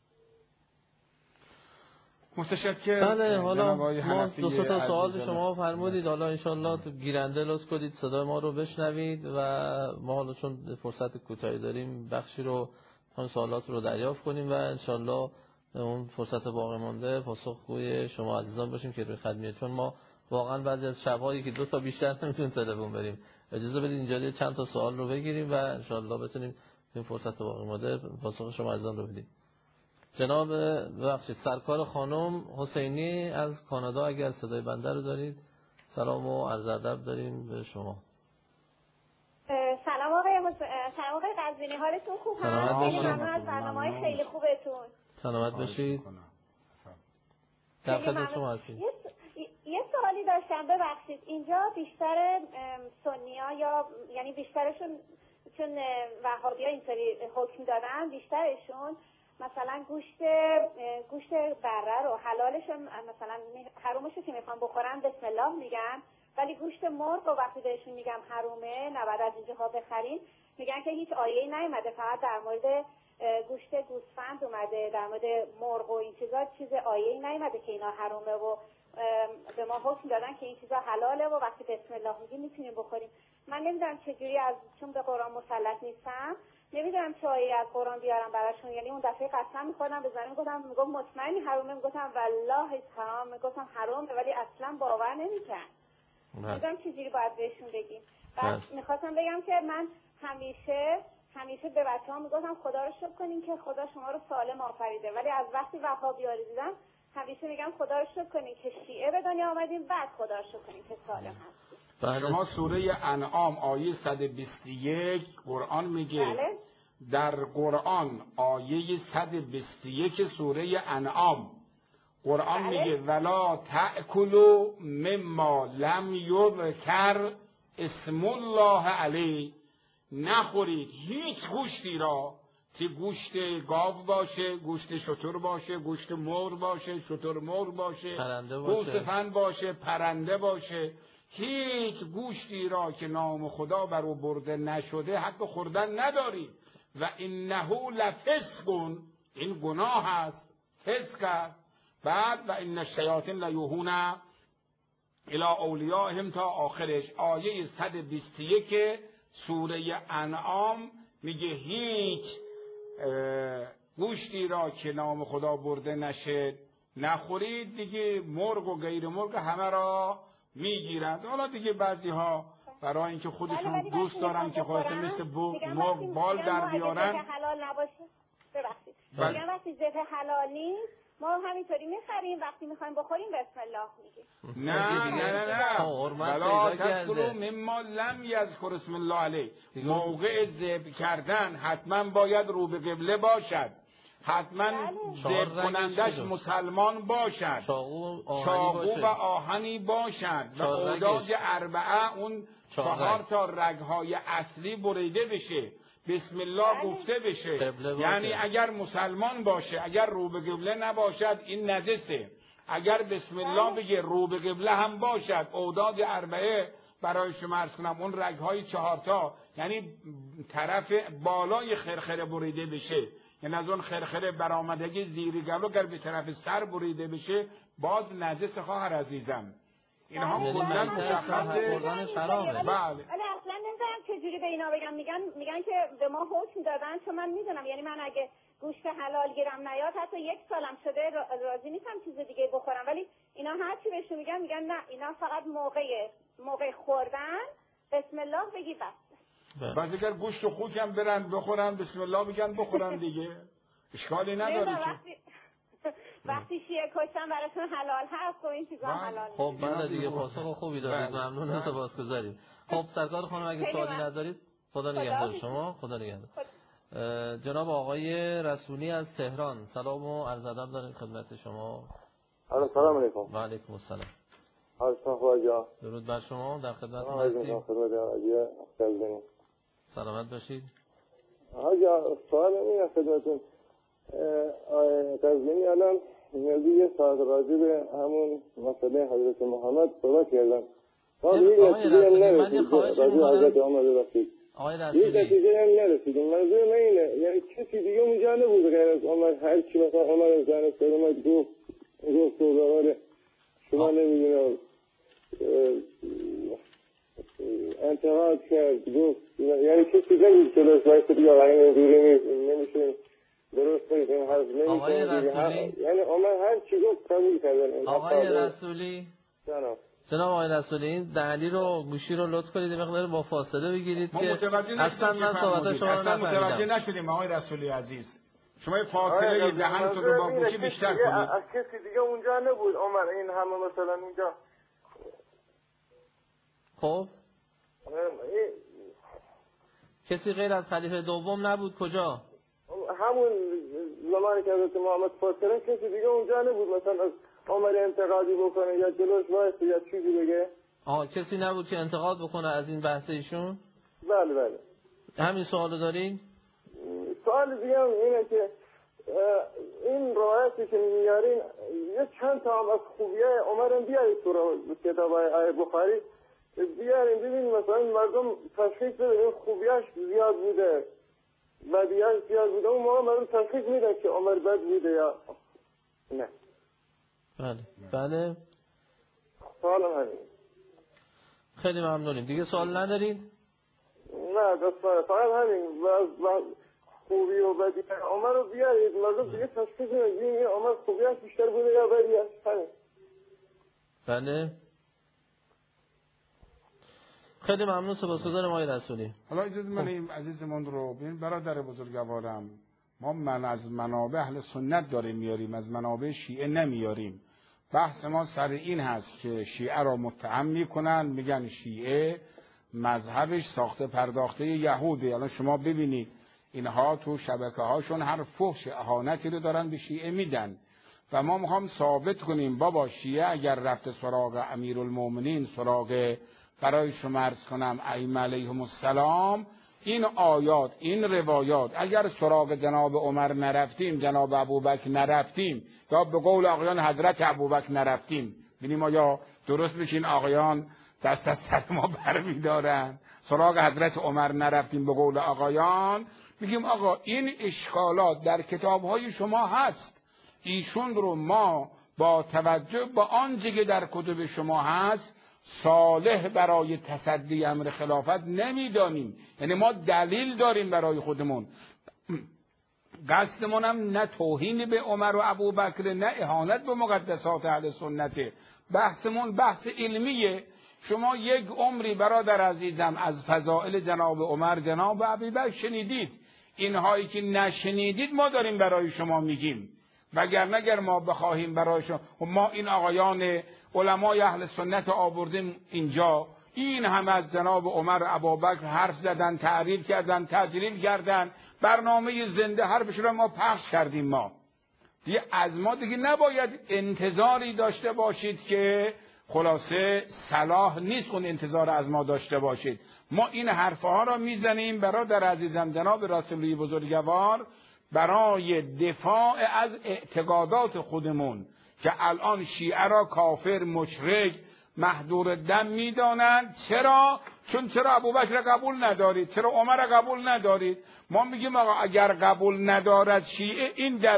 متشکرم. بله. حالا ما حنفی 2 تا سوال عزیزم. شما فرمودید، حالا انشالله گیرنده لطف کنید صدای ما رو بشنوید و ما حالا چون فرصت کوتاهی داریم بخشی رو اون سوالات رو دریافت کنیم و انشالله اون فرصت باقی مانده پاسخگوی شما عزیزان باشیم که روی خدمت، چون ما واقعا بعضی از شب‌هایی که 2 تا بیشتر نمیتونیم تلفن بریم. اجازه بدید اینجا چند تا سوال رو بگیریم و انشالله بتونیم این فرصت باقی مانده پاسخ شما عزیزان رو بدیم. جناب ببخشید سرکار خانم حسینی از کانادا، اگر صدای بنده رو دارید، سلام و عرض ادب داریم به شما. سلام آقای قزوینی، حالتون خوب هست؟ خیلی ممنون از برنامه‌های خیلی خوبتون. سلامت باشید. در خدمت شما هستیم. یه سوالی داشتم، ببخشید. اینجا بیشتر سنی‌ها یا یعنی بیشترشون چون وهابی‌ها اینطوری حکم دادن، بیشترشون مثلا گوشت بره رو حلالش مثلا حرومش که میخوان بخورن بسم الله میگن، ولی گوشت مرغ رو وقتی بهشون میگم حرومه نباید از اینجاها بخرین، میگن که هیچ آیه‌ای نیومده، فقط در مورد گوشت گوسفند اومده، در مورد مرغ و این چیزا چیز آیه‌ای نیومده که اینا حرومه و به ما حکم دادن که این چیزا حلاله و وقتی بسم الله میگیم میتونیم بخوریم. من نمیدونم چجوری، چون به قرآن مسلط نیستم، نمیدونم چه آیه از قرآن بیارم براشون. یعنی اون دفعه قسم می‌خوردم به زمین، میگم مطمئنی حرومه، میگفتم والله حرام، میگفتم حرامه ولی اصلا باور نمی‌کرد. نمیدونم چجوری باید بهشون بگیم. بعد می‌خواستم بگم که من همیشه به بچه‌ها میگفتم خدا رو شکر کنین که خدا شما رو سالم آفریده، ولی از وقتی وهابی‌ها رو دیدم همیشه میگم خدا رو شکر کنین که شیعه به دنیا آمدیم، بعد خدا رو شکر کنین که سالم هستیم. شما سوره انعام آیه 121 قرآن میگه. بله؟ در قرآن آیه 121 سوره انعام قرآن میگه ولا تأکلوا مما لم یذکر اسم الله علیه، نخورید هیچ گوشتی را که گوشت گاو باشه، گوشت شتر باشه، گوشت مرغ باشه، شتر مرغ باشه، گوسفند باشه، پرنده باشه، هیچ گوشتی را که نام خدا بر او برده نشده حق خوردن ندارید. و انه لفسق، این گناه است، فسق است. بعد و ان الشیاطین لیوحون الی اولیائهم تا آخرش. آیه 121 سوره انعام میگه هیچ گوشتی را که نام خدا برده نشه نخورید. دیگه مرغ و غیر مرغ همه را میگیرند. حالا دیگه بعضی ها برای اینکه خودشون دوست دارن که خاصه مثل مرغ بال در بیارن، حلال نباشه ببخشید، میگم وقتی ذبح حلال نیست ما همینطوری میخریم، وقتی میخوایم بخوریم بسم الله میگیم. نه ولا تأکلوا مما لم یذکر اسم الله علیه. موقع ذبح کردن حتما باید رو به قبله باشد، حتما ذبح کنندش مسلمان باشد، چاقو و آهنی باشد و اوداج اربعه اون 4 تا رگهای اصلی بریده بشه. بسم الله گفته بشه. یعنی اگر مسلمان باشه، اگر رو به قبله نباشد این نجسه، اگر بسم الله بگه رو به قبله هم باشد، اعداد اربعه برای شما عرض کنم، اون رگ‌های 4 تا، یعنی طرف بالای خرخره بریده بشه، یعنی از اون خرخره برآمدگی زیر گلو اگر به طرف سر بریده بشه باز نجس خواهر عزیزم. اینها کلا مشخصه. بله. ولی اصلا نمی‌دونم چجوری به اینا بگم. میگن که به ما حکم دادن، چون من میدونم، یعنی من اگه گوشت حلال گیرم نیاد حتی 1 سالم شده راضی نیستم چیز دیگه بخورم، ولی اینا هر چی بهشون میگن نه، اینا فقط موقع خوردن بسم الله بگی بس. بعضی اگر گوشت و خوک هم برن بخورن بسم الله بگن بخورن دیگه، اشکالی نداره که وقتی شیعه کشتن براشون حلال هست و این چیزا حلال. خب بله دیگه، پاسخ خوبی دادید، ممنون، سپاسگزاریم. خب سرکار خانم اگه سوالی ندارید خدا نگهدار شما. خدا نگهدار. جناب آقای رسولی از تهران، سلام و عرض ادب داریم خدمت شما. سلام علیکم. و علیکم السلام. حالتون خوبه؟ درود بر شما، در خدمتتون هستیم. سلامت باشید. آقا سوال اینه خدمتتون، قزوینی الان میگه یه ساعت راجع به همون مسئله حضرت محمد صحبت کردن. آقای رسولی من یه خواهش می‌کنم. آقای رسولی نتیجه هم نرسیدیم. منظور من اینه یعنی کسی دیگه اونجا نبود غیر از عمر، هر کی مثلا عمر زن سلامت گفت و بقاله شما نمیدونم انتقاد کرد گفت، یعنی کسی نبود که داشت باید دیگه آقای نمیدونی نمیشه درست کنیم حرف نمیشه. آقای رسولی یعنی عمر هر چی گفت قبول کردن. آقای رسولی جناب آقای رسولی این دلیل رو گوشی رو لطف کنید مقدار با فاصله بگیرید که اصلا من صحبت شما رو نفهمیدم. متوجه نشدیم آقای رسولی عزیز. شما فاصله دهنتون رو با گوشی بیشتر کنید. از کسی دیگه اونجا نبود عمر این همه مثلا اینجا. خب کسی غیر از خلیفه دوم نبود کجا؟ همون زمانی که حضرت محمد فاطمه کسی دیگه اونجا نبود مثلا از عمر انتقادی بکنه یا جلوش وایسه یا چیزی بگه. کسی نبود که انتقاد بکنه از این بحث ایشون؟ بله. همین سوالو دارین؟ سوال دیگه هم اینه که این روایتی که میارین یه چند تا هم از خوبیای عمر هم بیارید تو کتابای بخاری بیارین ببینید مثلا مردم تشخیص بده این خوبیاش زیاد بوده بدیاش زیاد بوده، اون موقع مردم تشخیص میدن که عمر بد بوده یا نه. بله سوالم همین. خیلی ممنونیم. دیگه سوال ندارید؟ نه فقط همین خوبی و بدی عمر رو بیارید مردم دیگه تشخیص میدن این عمر خوبیاش بیشتر بوده یا بدیاش. همین. بله خیلی ممنون، سپاسگزارم آقای رسولی. حالا اجازه من این عزیزمون رو ببین برادر بزرگوارم، ما از منابع اهل سنت داریم میاریم، از منابع شیعه نمیاریم. بحث ما سر این هست که شیعه را متهم میکنن، میگن شیعه مذهبش ساخته پرداخته یهوده. الان شما ببینید اینها تو شبکه هاشون هر فحش اهانتی رو دارن به شیعه میدن و ما میخوام ثابت کنیم بابا شیعه اگر رفته سراغ امیرالمومنین، سراغ برای شما عرض کنم ائمه علیهم السلام، این آیات این روایات اگر سراغ جناب عمر نرفتیم، جناب ابوبکر نرفتیم، یا به قول آقایان حضرت ابوبکر نرفتیم، ببینیم آیا درست بشین آقایان دست از سر ما برمیدارن، سراغ حضرت عمر نرفتیم به قول آقایان، میگیم آقا این اشکالات در کتاب‌های شما هست، ایشون رو ما با توجه به آنچه که در کتب شما هست صالح برای تصدی امر خلافت نمیدانیم. یعنی ما دلیل داریم برای خودمون، قصدمون هم نه توهین به عمر و ابوبکر نه اهانت به مقدسات اهل سنته، بحثمون بحث علمیه. شما یک عمری برادر عزیزم از فضائل جناب عمر جناب ابوبکر شنیدید، اینهایی که نشنیدید ما داریم برای شما میگیم، وگرنه اگر ما بخواهیم برای شما، ما این آقایان علمای اهل سنت آوردیم اینجا، این هم از جناب عمر ابوبکر حرف زدن، تعریف کردن، تجلیل کردن، برنامه زنده حرفش رو ما پخش کردیم. ما دیگه از ما دیگه نباید انتظاری داشته باشید که خلاصه صلاح نیست اون انتظار از ما داشته باشید. ما این حرفها را میزنیم برادر عزیزم جناب رسولی بزرگوار برای دفاع از اعتقادات خودمون که الان شیعه را کافر، مشرک، محدور دم میدانند. چرا؟ چرا ابوبکر قبول ندارید؟ چرا عمر قبول ندارید؟ ما میگیم آقا اگر قبول ندارد شیعه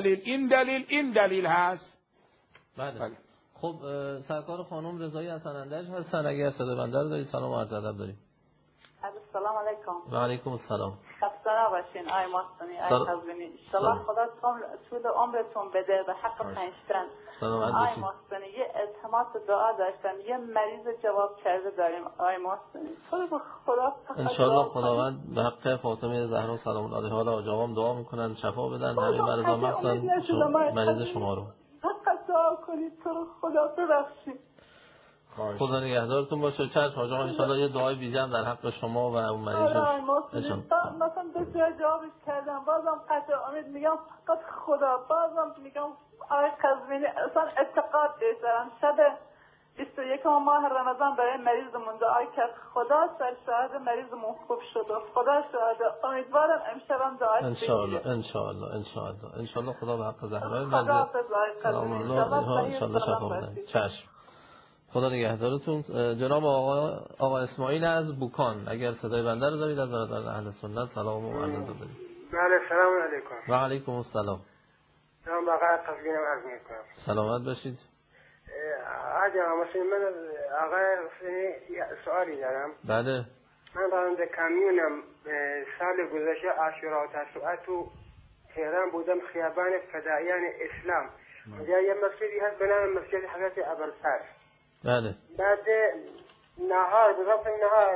این دلیل هست. بله. خب سرکار خانم رضایی حسن اندرج هستن، اگر صدای بنده رو دارید سلام و عرض ادب داریم. السلام علیکم. و علیکم السلام. خسته نباشین آی ماستانی آی قزوینی. انشالله خدا طول عمرتون بده به حق پنجتن. آی ماستانی یه التماس دعا داشتم، یه مریض جواب کرده داریم آی ماستانی. تو به خدا انشالله خداوند به حق فاطمه زهرا سلام الله علیها و آقام دعا میکنن شفا بدن همه مریضان، مخصوصا مریض شما رو. فقط دعا کنید تو خدا ببخشید. خدا نگهدارتون باشه. چشم حاج آقا انشالله یه دعای ویژه در حق شما و اون مریض. مثلا به جای جوابش کردم بازم قطع امید میگم فقط خدا، بازم میگم آقای قزوینی اصلا اعتقاد دارم. شب 21 ماه رمضان برای مریضمون دعا کرد، خدا سر شاهد مریضمون خوب شد و خدا شاهد. امیدوارم امشبم دعاش بگیره. انشالله خدا به حق زهرای بنده سلام الله انشالله شفا بدن. چشم خدا نگهدارتون. جناب آقا اسماعیل از بوکان اگر صدای بنده رو دارید از برادران اهل سنت سلام و عرض ادب دارید. بله سلام علیکم. و علیکم السلام. سلام آقا قزوینی عرض میکنم. سلامت باشید. آقا مثلا من آقا سوالی دارم. بله. من راننده کامیونم، سال گذشته عاشورا و تاسوعا تو تهران بودم، خیابان فدایان اسلام. اونجا یه مسجدی هست به نام مسجد حضرت ابوالفضل. بله. بعد نهار بذاتم نهار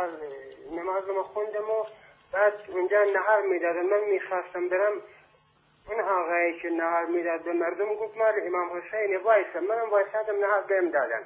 نمازم خوندم و بعد اونجا نهار میدادم. من میخواستم برم، اون آقایی که نهار میداد به مردم گفت مال امام حسین وایسا. منم وایسادم نهار بهم دادن.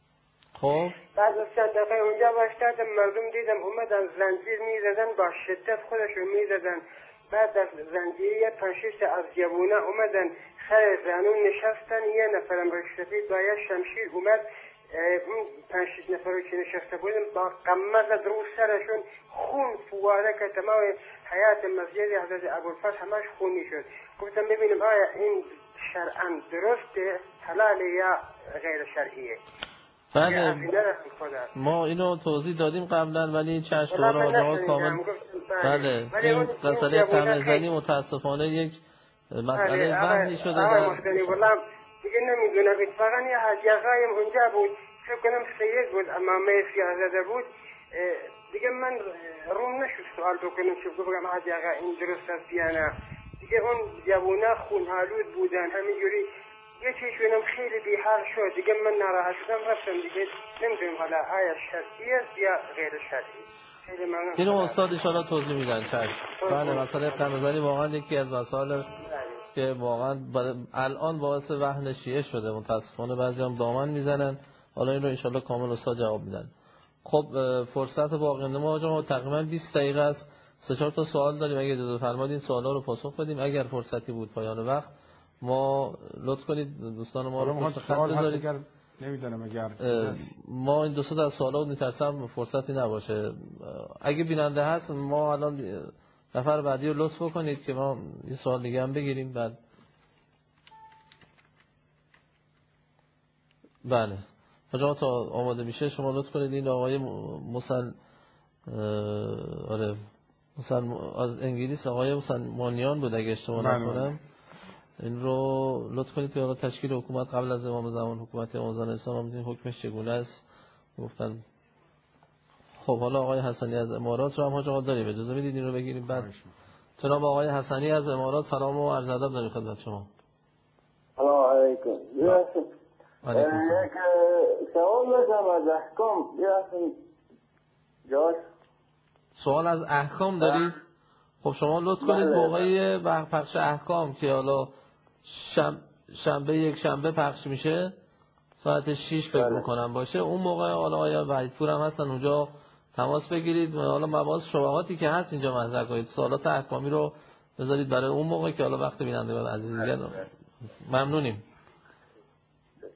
خب بعد از چند دقیقه اونجا وایسادم، مردم دیدم اومدن زنجیر میزدن، با شدت خودشون میزدن. بعد از زنجیری 5-6 از جوونا اومدن سر زانون نشستن، یه نفرم رشتفید با یه شمشیر اومد اون 5-6 نفر که نشسته بودن با قمه زد رو سرشون، خون فواره که تمام حیات مسجد حضرت ابوالفضل همش خونی شد. گفتم ببینم آیا این شرعاً درسته، حلاله یا غیر شرعیه؟ بله ما اینو توضیح دادیم قبلا ولی چشم دور آجاها کامل. بله این مسئله قمه‌زنی متاسفانه یک مسئله وهمی شده در دیگه نمیدونم. اتفاقا یه حاجی آقایم اونجا بود، فکر کنم سید بود، امامه سیاه‌زاده بود. دیگه من روم نشد سوال بکنم که بگم حاجی آقا این درست است یا نه. دیگه اون جوونا خون‌آلود بودن همینجوری، یه چیزشونم خیلی بی‌حال شد. دیگه من ناراحت شدم رفتم دیگه نمیدونم حالا آیا شرعی است یا غیر شرعی. خیلی ممنون. اینو استاد ان شاءالله توضیح میدن. بله مسئله قمه‌زنی واقعا یکی از مسائل که واقعا الان باعث وهن شیعه شده. متاسفانه بعضی هم دامن میزنن. حالا این رو ان شاءالله کامل استاد جواب میدن. خب فرصت باقی ما تقریبا 20 دقیقه است. 3-4 تا سوال داریم، اگه اجازه فرمایید این سوالا رو پاسخ بدیم. اگر فرصتی بود پایان وقت ما لطف کنید دوستان ما رو پشت خط بذارید. نمیدونم اگر ما این 2 تا از سوالا میترسم فرصتی نباشه. اگه بیننده هست ما الان نفر بعدی رو لطف کنید که ما این سوال دیگه هم بگیریم. بعد بله حالا تا آماده میشه شما لطف کنید این آقای از انگلیس آقای مسلمانیان بود اگه اشتباه نکنم، این رو لطف کنید که تشکیل حکومت قبل از امام زمان، حکومت امام زمان اسلام هم حکمش چگونه است گفتن. خب حالا آقای حسنی از امارات رو هم حاج آقا داریم، اجازه میدید این رو بگیریم. بعد جناب آقای حسنی از امارات سلام و عرض ادب داریم خدمت شما. سلام علیکم. یک سوال داشتم از احکام. سوال از احکام دارید؟ خب شما لطف کنید موقعی پخش احکام که حالا شنبه یک شنبه پخش میشه ساعت 6 فکر میکنم باشه، اون موقع حالا آیا وحیدپور هم هستن اونجا تماس بگیرید، حالا مباحث شبهاتی که هست اینجا مطرح کنید، سوالات احکامی رو بذارید برای اون موقع که حالا وقت بینندگان عزیز دیگر. ممنونیم.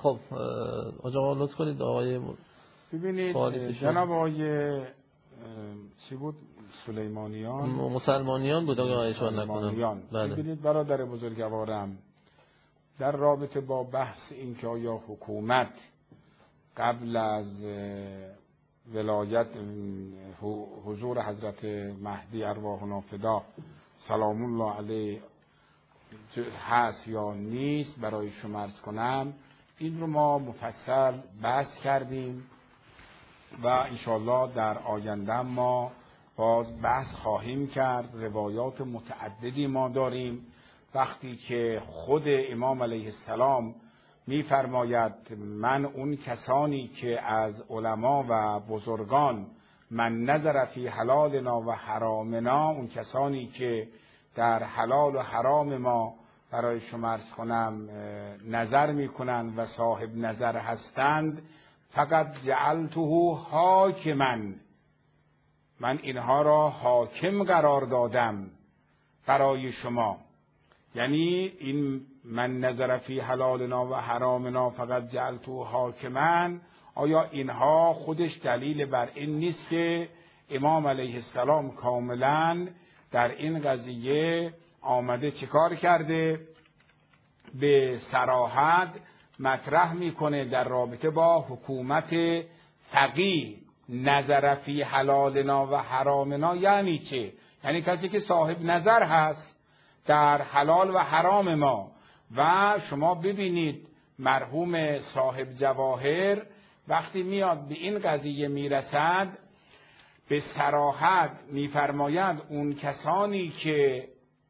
خب آقا لطف کنید آقای ببینید جناب آقای چی بود؟ سلیمانیان مسلمانیان بود آقای اشاره نکنم. ببینید برادر بزرگوارم، در رابطه با بحث این که آیا حکومت قبل از ولایت حضور حضرت مهدی ارواحنا فدا سلام الله علیه هست یا نیست برای شما عرض کنم، این رو ما مفصل بحث کردیم و انشاءالله در آینده ما باز بحث خواهیم کرد. روایات متعددی ما داریم. وقتی که خود امام علیه السلام می‌فرماید من اون کسانی که از علما و بزرگان من نظر فی حلالنا و حرامنا، اون کسانی که در حلال و حرام ما برای شما عرض کنم نظر میکنند و صاحب نظر هستند، فقط جعلته حاکما، من اینها را حاکم قرار دادم برای شما. یعنی این من نظر فی حلالنا و حرامنا فقط جعلته حاکما، آیا اینها خودش دلیل بر این نیست که امام علیه السلام کاملا در این قضیه آمده چیکار کرده؟ به صراحت مطرح میکنه در رابطه با حکومت فقیه نظر فی حلالنا و حرامنا. یعنی چه؟ یعنی کسی که صاحب نظر هست در حلال و حرام ما. و شما ببینید مرحوم صاحب جواهر وقتی میاد به این قضیه میرسد به صراحت میفرماید اون کسانی که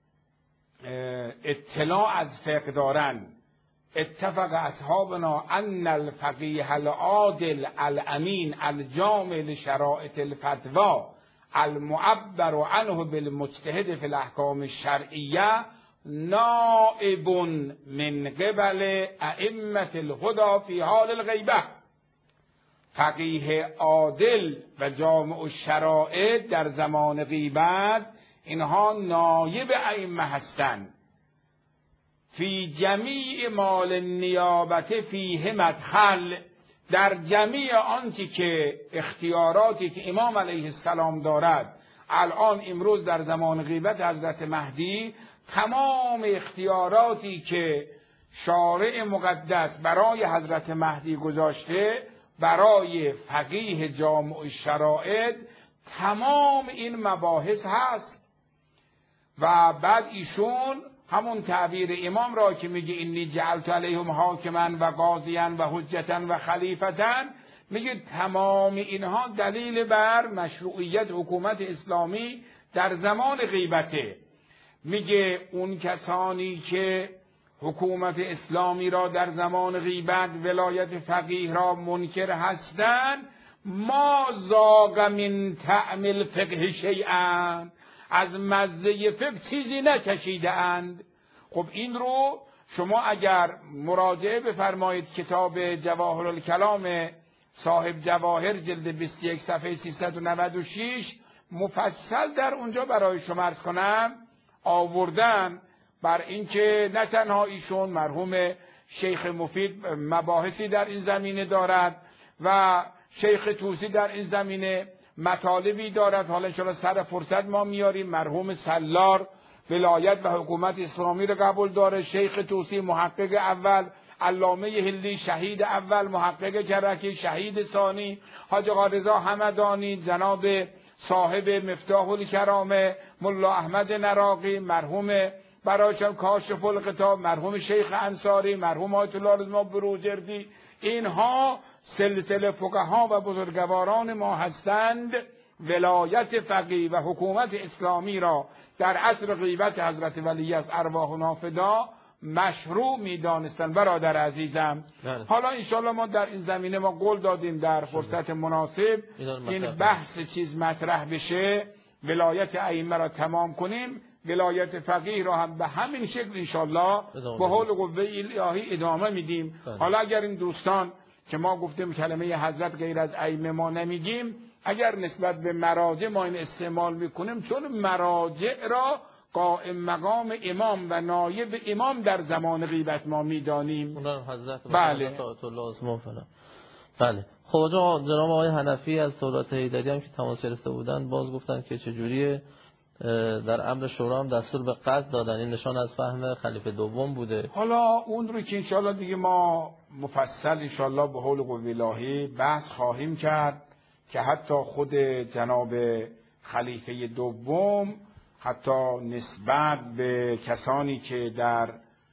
اطلاع از فقه دارن، اتفق اصحابنا ان الفقیه العادل الامین الجامع لشرائط الفتوا المعبر عنه بالمجتهد فی الاحکام الشرعیه نائب من قبل ائمه الهدى فی حال الغیبه. فقیه عادل و جامع الشرائع در زمان غیبت اینها نایب ائمه هستند. فی جمیع مال نیابت فیه مدخل، در جمیع آنچه که اختیاراتی که امام علیه السلام دارد. الان امروز در زمان غیبت حضرت مهدی تمام اختیاراتی که شارع مقدس برای حضرت مهدی گذاشته برای فقیه جامع الشرائع تمام این مباحث هست. و بعد ایشون همون تعبیر امام را که میگه اینی جعلت علیهم حاکما و قاضیا و حجتا و خلیفتا، میگه تمام اینها دلیل بر مشروعیت حکومت اسلامی در زمان غیبته. میگه اون کسانی که حکومت اسلامی را در زمان غیبت ولایت فقیه را منکر هستند، ما ذاق من طعم الفقه شیئا، از مزه فقه چیزی نچشیده اند. خب این رو شما اگر مراجعه بفرمایید کتاب جواهر الکلام صاحب جواهر جلد 21 صفحه 396 مفصل در اونجا برای شما عرض کنم آوردن بر اینکه نه تنها ایشون مرحوم شیخ مفید مباحثی در این زمینه دارد و شیخ طوسی در این زمینه مطالبی دارد. حالا انشاءالله سر فرصت ما میاریم. مرحوم سلار ولایت و حکومت اسلامی رو قبول داره. شیخ طوسی محقق اول، علامه هلی شهید اول، محقق کرکی شهید ثانی، حاج آقا رضا همدانی، جناب صاحب مفتاح الکرامه ملا احمد نراقی، مرحوم برایشان کاشف الغطا، مرحوم شیخ انصاری، مرحوم آیت الله رضا بروجردی، اینها سلسله فقها و بزرگواران ما هستند. ولایت فقیه و حکومت اسلامی را در عصر غیبت حضرت ولی از ارواحنا فدا مشروع می‌دانستند. برادر عزیزم حالا انشالله ما در این زمینه ما قول دادیم در فرصت مناسب این بحث چیز مطرح بشه، ولایت ائمه را تمام کنیم، ولایت فقیه را هم به همین شکل انشالله با حول قوه الهی ادامه میدیم. حالا اگر این دوستان که ما گفتیم کلمه حضرت غیر از ائمه ما نمیگیم، اگر نسبت به مراجع ما این استعمال میکنیم، چون مراجع را قائم مقام امام و نایب امام در زمان غیبت ما میدانیم. حضرت بله. آیت الله عظما فلان. بله. خب جناب آقای حنفی از دولت حیدری هم که تماس گرفته بودن باز گفتن که چجوریه در امر شورا هم دستور به قتل دادن، این نشان از فهم خلیفه دوم بوده. حالا اون رو که انشاءالله دیگه ما مفصل انشاءالله به حول قوه الهی بحث خواهیم کرد که حتی خود جناب خلیفه دوم حتی نسبت به کسانی که در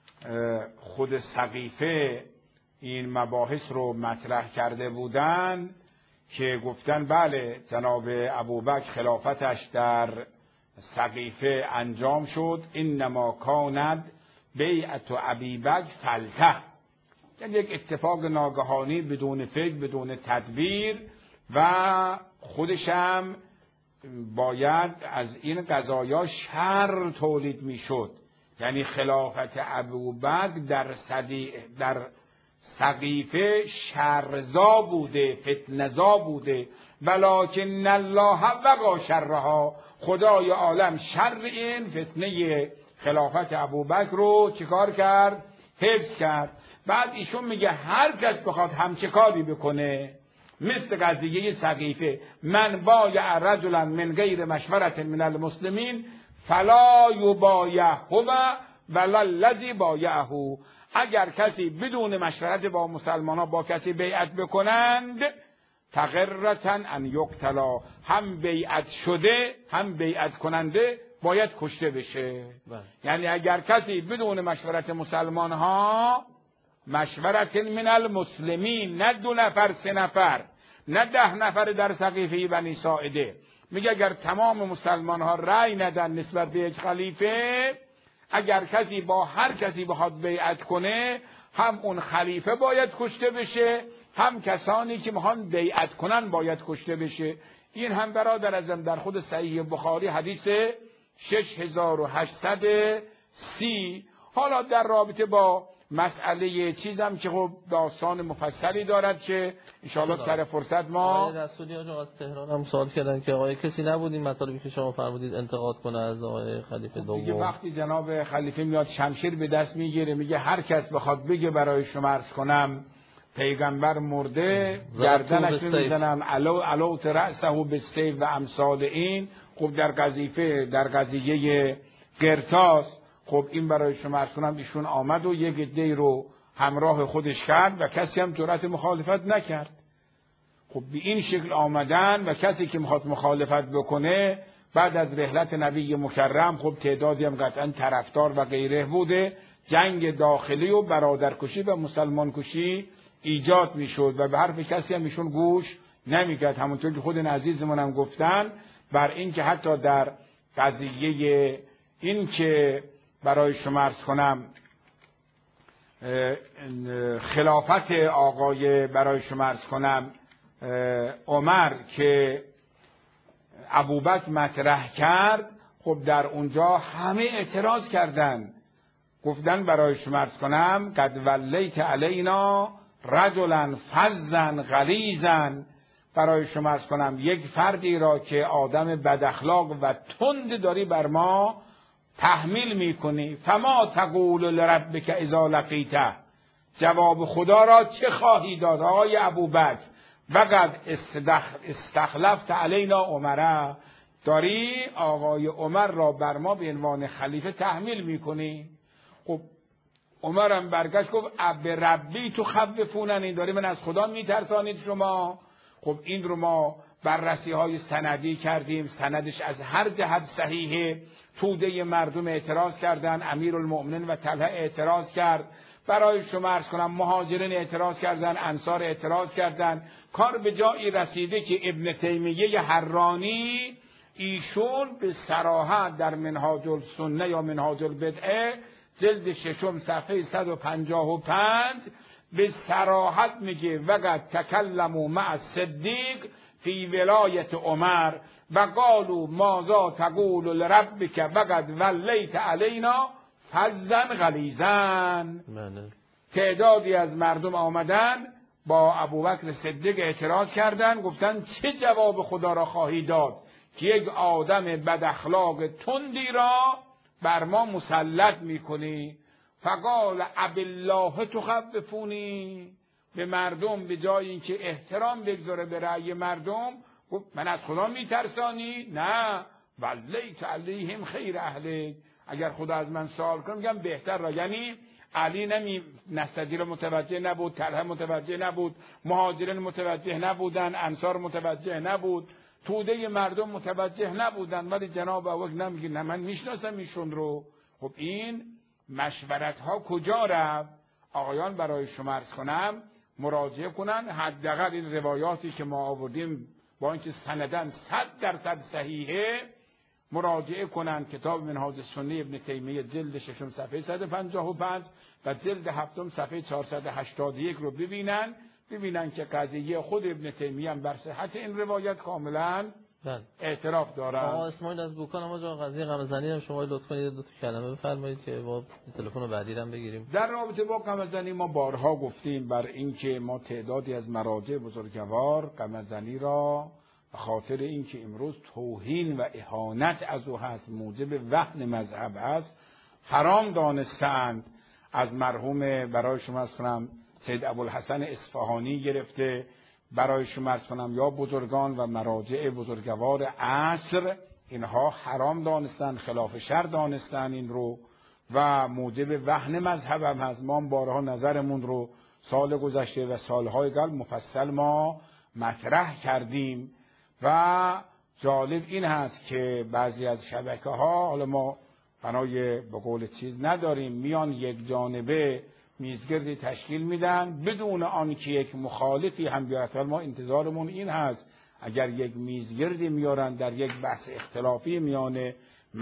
خود سقیفه این مباحث رو مطرح کرده بودند که گفتن بله جناب ابوبکر خلافتش در سقیفه انجام شد، انما کاند بیعت ابیبکر فلته، یعنی یک اتفاق ناگهانی بدون فکر بدون تدبیر و خودش هم باید از این قضایا شر تولید میشد. یعنی خلافت ابوبکر در سقیفه شرزا بوده، فتنزا بوده، ولکن الله وقا شرها، خدای عالم شر این فتنه خلافت ابوبکر رو چیکار کرد؟ حفظ کرد. بعد ایشون میگه هر کس بخواد همچه کاری بکنه مثل قضیه سقیفه، من بایع رجلا من غیر مشورت من المسلمین فلا یبایعه ولا الذی بایعه، اگر کسی بدون مشورت با مسلمانان با کسی بیعت بکنند تقررتا ان یقتلا، هم بیعت شده هم بیعت کننده باید کشته بشه. یعنی اگر کسی بدون مشورت مسلمان ها، مشورت من المسلمین، نه 2 نفر 3 نفر نه 10 نفر در سقیفه بنی ساعده، میگه اگر تمام مسلمان ها رأی ندن نسبت به یک خلیفه، اگر کسی با هر کسی بخواد بیعت کنه هم اون خلیفه باید کشته بشه هم کسانی که میخوان بیعت کنن باید کشته بشه. این هم برادر ازم در خود صحیح بخاری حدیث 6830. حالا در رابطه با مسئله چیزم که خب داستان مفصلی دارد که انشاءالله سر فرصت ما آقای رسولی آقا از تهران هم سوال کردن که آقای کسی نبود این مطالبی که شما فرمودید انتقاد کنه از آقای خلیفه دوم. دیگه وقتی جناب خلیفه میاد شمشیر به دست میگیره میگه هر کس بخواد بگه برای شما عرض کنم پیغمبر مرده گردنش میزنم علوت رأسه بالسیف و امثال این. خب در قضیه قرطاس خب این برای شما عرض کنم ایشون آمد و یک عده رو همراه خودش کرد و کسی هم جرأت مخالفت نکرد. خب به این شکل آمدن و کسی که میخواد مخالفت بکنه بعد از رحلت نبی مکرم خب تعدادی هم قطعا طرفدار و غیره بوده، جنگ داخلی و برادرکشی و مسلمان کشی ایجاد میشد و به حرف کسی هم ایشون گوش نمیکرد. همونطور که خود عزیزمون هم گفتن بر این که حتی در قضیه این که برای شما عرض کنم خلافت آقای برای شما عرض کنم عمر که ابوبکر مطرح کرد، خب در اونجا همه اعتراض کردند، گفتن برای شما عرض کنم قد ولیت علینا رجلا فظا غلیظا، برای شما عرض کنم یک فردی را که آدم بد اخلاق و تند داری بر ما تحمیل میکنی. فما تقول لربک اذا لقیته، جواب خدا را چه خواهی داد آقای ابوبکر؟ وقد استخلفت علینا عمره، داری آقای عمر را بر ما به عنوان خلیفه تحمیل میکنی. خب عمرم برگشت گفت اب ربی تو خوفوننی، داری من از خدا میترسانید شما. خب این رو ما بررسی های سندی کردیم، سندش از هر جهت صحیحه. توده مردم اعتراض کردن، امیرالمؤمنین و طلحه اعتراض کرد، برای شما عرض کنم مهاجرین اعتراض کردن، انصار اعتراض کردن. کار به جایی رسیده که ابن تیمیه حرانی ایشون به صراحت در منهاج السنه یا منهاج البدعه جلد 6 صفحه 155 به صراحت میگه وقد تکلموا مع الصدیق فی ولایت عمر و قالوا ماذا تقول لربک وقد ولیت علینا فظا غلیظا. تعدادی از مردم آمدن با ابوبکر صدیق اعتراض کردند، گفتند چه جواب خدا را خواهی داد که یک آدم بد اخلاق تندی را بر ما مسلط میکنی. فقال ابالله تخوفونی، به مردم به جای اینکه احترام بگذاره به رأی مردم گفت من از خدا میترسانی؟ نه، ولیت علیهم خیر اهلک، اگر خدا از من سوال کنه میگم بهتر را. یعنی علی نستجیر متوجه نبود، طلحه متوجه نبود، مهاجرین متوجه نبودن، انصار متوجه نبود، توده مردم متوجه نبودن، ولی جناب ابوبکر نمیگه نه من میشناسم ایشون رو. خب این مشورت ها کجا رفت؟ آقایان برای شما عرض کنم مراجعه کنن، حداقل این روایاتی که ما آوردیم با اینکه سندن 100% صحیحه مراجعه کنن. کتاب منهاج السنه ابن تیمیه جلد 6 صفحه 155 و جلد 7 صفحه 481 رو ببینن که قضیه خود ابن تیمیه هم بر صحت این روایت کاملا اعتراف دارن. آقا اسماعیل از بوکان، اما جا قضیه قمه‌زنی هم شما لطف کنید دو تا کلمه بفرمایید که با تلفن بعدی هم بگیریم. در رابطه با قمه‌زنی ما بارها گفتیم بر اینکه ما تعدادی از مراجع بزرگوار قمه‌زنی را به خاطر اینکه امروز توهین و اهانت از او هست، موجب وهن مذهب است، حرام دانستند. از مرحوم برای شما عرض کنم سید ابوالحسن اصفهانی گرفته برای شما عرض کنم یا بزرگان و مراجع بزرگوار عصر، اینها حرام دانستند، خلاف شرع دانستند این رو و موجب وهن مذهب هم هست. ما بارها نظرمون رو سال گذشته و سالهای قبل مفصل ما مطرح کردیم و جالب این هست که بعضی از شبکه ها، حالا ما بنای به قول چیز نداریم، میان یک جانبه میزگردی تشکیل میدن بدون آنکه یک مخالفی هم بیارد. ما انتظارمون این هست اگر یک میزگردی میارن در یک بحث اختلافی میان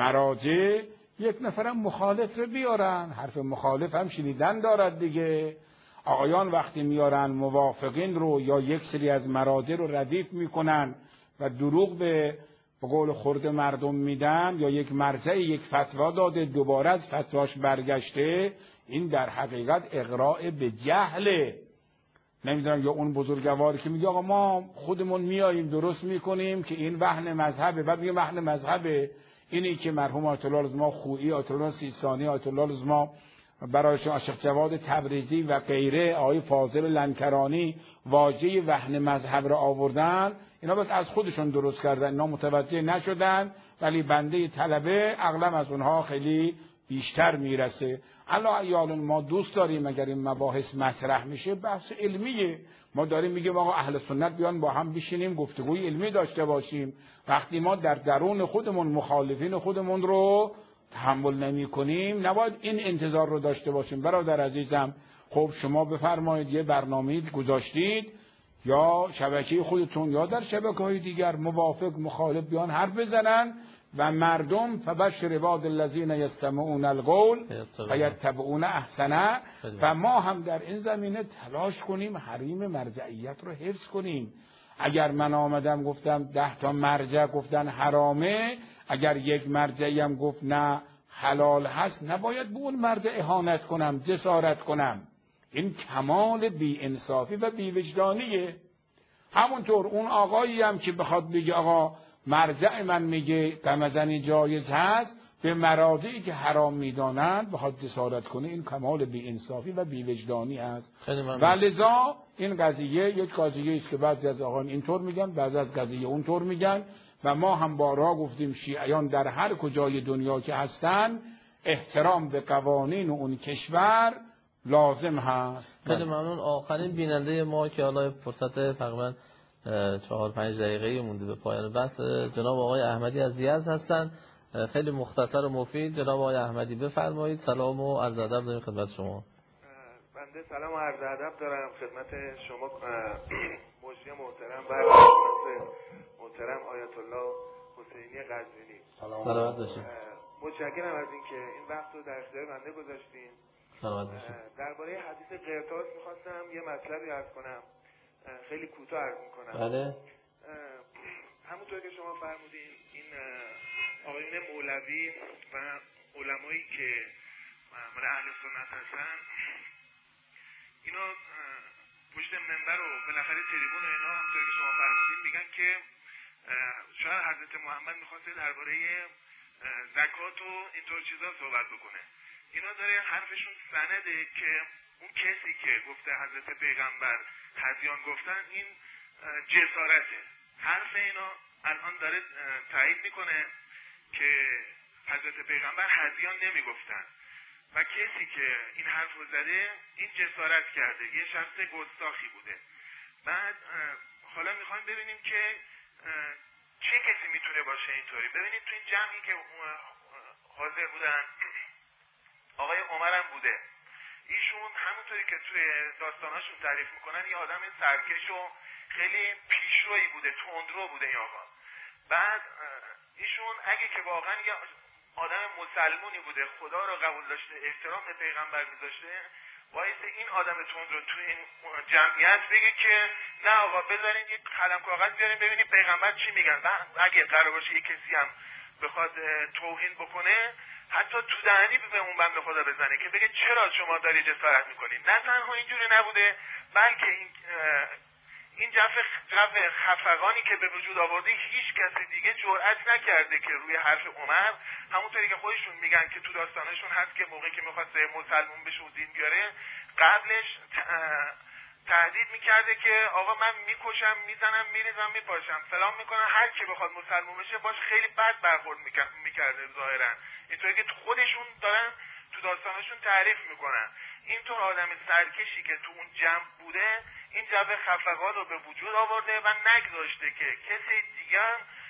مراجع، یک نفرم مخالف رو بیارن، حرف مخالف هم شنیدن دارد دیگه. آقایان وقتی میارن موافقین رو یا یک سری از مراجع رو ردیف میکنن و دروغ به قول خرد مردم میدن، یا یک مرجع یک فتوا داده دوباره از فتواش برگشته، این در حقیقت اغراء به جهله. نمیدونم یا اون بزرگواری که میگه آقا ما خودمون میاییم درست میکنیم که این وهن مذهبه، بعد میگه وهن مذهبه. اینی که مرحوم آیت الله العظما خویی، آیت الله سیستانی، آیت الله العظما برایشون عاشق جواد تبریزی و غیره، آقای فاضل لنکرانی واژه وهن مذهب را آوردن، اینا بس از خودشون درست کردن، اینا متوجه نشدن، ولی بنده طلبه اغلب از اونها خیلی بیشتر میرسه. الله یالون ما دوست داریم اگر این مباحث مطرح میشه بحث علمیه، ما داریم میگیم آقا اهل سنت بیان با هم بشینیم گفتگوی علمی داشته باشیم. وقتی ما در درون خودمون مخالفین خودمون رو تحمل نمی کنیم نباید این انتظار رو داشته باشیم. برادر عزیزم خب شما بفرمایید یه برنامه‌ای گذاشتید یا شبکه خودتون یا در شبکه‌های دیگر موافق مخالف بیان حرف بزنن و مردم فبشر عباد الذین یستمعون القول و یتبعون احسنه، و ما هم در این زمینه تلاش کنیم حریم مرجعیت رو حفظ کنیم. اگر من آمدم گفتم 10 تا مرجع گفتن حرامه، اگر یک مرجعی هم گفت نه حلال هست، نباید به اون مرجع اهانت کنم، جسارت کنم. این کمال بی انصافی و بی وجدانیه. همونطور اون آقایی هم که بخواد بگه آقا مرجع من میگه قمه‌زنی جایز هست، به مراجعی که حرام میدانند بخواد جسارت کنه، این کمال بی انصافی و بی وجدانی است. و لذا این قضیه یک قضیه است که بعضی از آقایان اینطور میگن، بعضی از قضیه اونطور میگن، و ما هم بارها گفتیم شیعیان در هر کجای دنیا که هستن احترام به قوانین اون کشور لازم هست. خیلی ممنون. آخرین بیننده ما که حالا فرصت تقریبا 4-5 دقیقه مونده به پایان بحث، جناب آقای احمدی از یزد هستن. خیلی مختصر و مفید جناب آقای احمدی بفرمایید. سلام و عرض ادب داریم خدمت شما. بنده سلام و عرض ادب دارم خدمت شما مجری محترم و محترم آیت الله حسینی قزوینی. سلامت باشید. متشکرم از اینکه این وقت رو در اختیار بنده گذاشتین. سلامت باشید. درباره حدیث قرطاس می‌خواستم یه مطلبی عرض کنم، خیلی کوتاه عرض می‌کنم. بله. همونطور که شما فرمودین این آقایون مولوی و علمایی که مال اهل سنت هستن، اینا پشت منبر و بالاخره تریبون و اینا همونطور که شما فرمودین میگن که شاید حضرت محمد می‌خواسته درباره زکات و اینطور چیزا صحبت بکنه. اینا داره حرفشون سنده که اون کسی که گفته حضرت پیغمبر هذیان گفتن این جسارته. حرف اینا الان داره تایید میکنه که حضرت پیغمبر هذیان نمیگفتن و کسی که این حرف رو زده این جسارت کرده، یه شخص گستاخی بوده. بعد حالا میخوایم ببینیم که چه کسی میتونه باشه اینطوری. ببینید تو این جمعی که حاضر بودن آقای عمر هم بوده. ایشون همونطوری که توی داستاناشون تعریف میکنن یه آدم سرکش و خیلی پیشرویی بوده، تندرو بوده این آقا. بعد ایشون اگه که واقعا یه آدم مسلمونی بوده، خدا رو قبول داشته، احترام به پیغمبر میذاشته، باید این آدم تندرو توی این جمعیت بگه که نه آقا بذارین یک قلم کاغذ بیارین ببینیم پیغمبر چی میگن. اگه قرار باشه یک کسی هم بخواد توهین بکنه حتی تو دهنی به اون بنده خدا بزنه که بگه چرا شما داری جسارت میکنید. نه تنها اینجوری نبوده بلکه این جو خفقانی که به وجود آورده هیچ کسی دیگه جرئت نکرده که روی حرف عمر، همونطوری که خودشون میگن که تو داستانشون هست که موقعی که میخواست مسلمون بشه و دین بیاره قبلش تهدید میکرده که آقا من میکشم، میزنم، میریزم، میپاشم، سلام میکنم، هر کی بخواد مسلمون بشه باش خیلی بد برخورد میکرده ظاهرا. اینطوری که خودشون دارن تو داستانشون تعریف میکنن. اینطور آدم سرکشی که تو اون جمع بوده این جو خفقان رو به وجود آورده و نگذاشته که کسی دیگه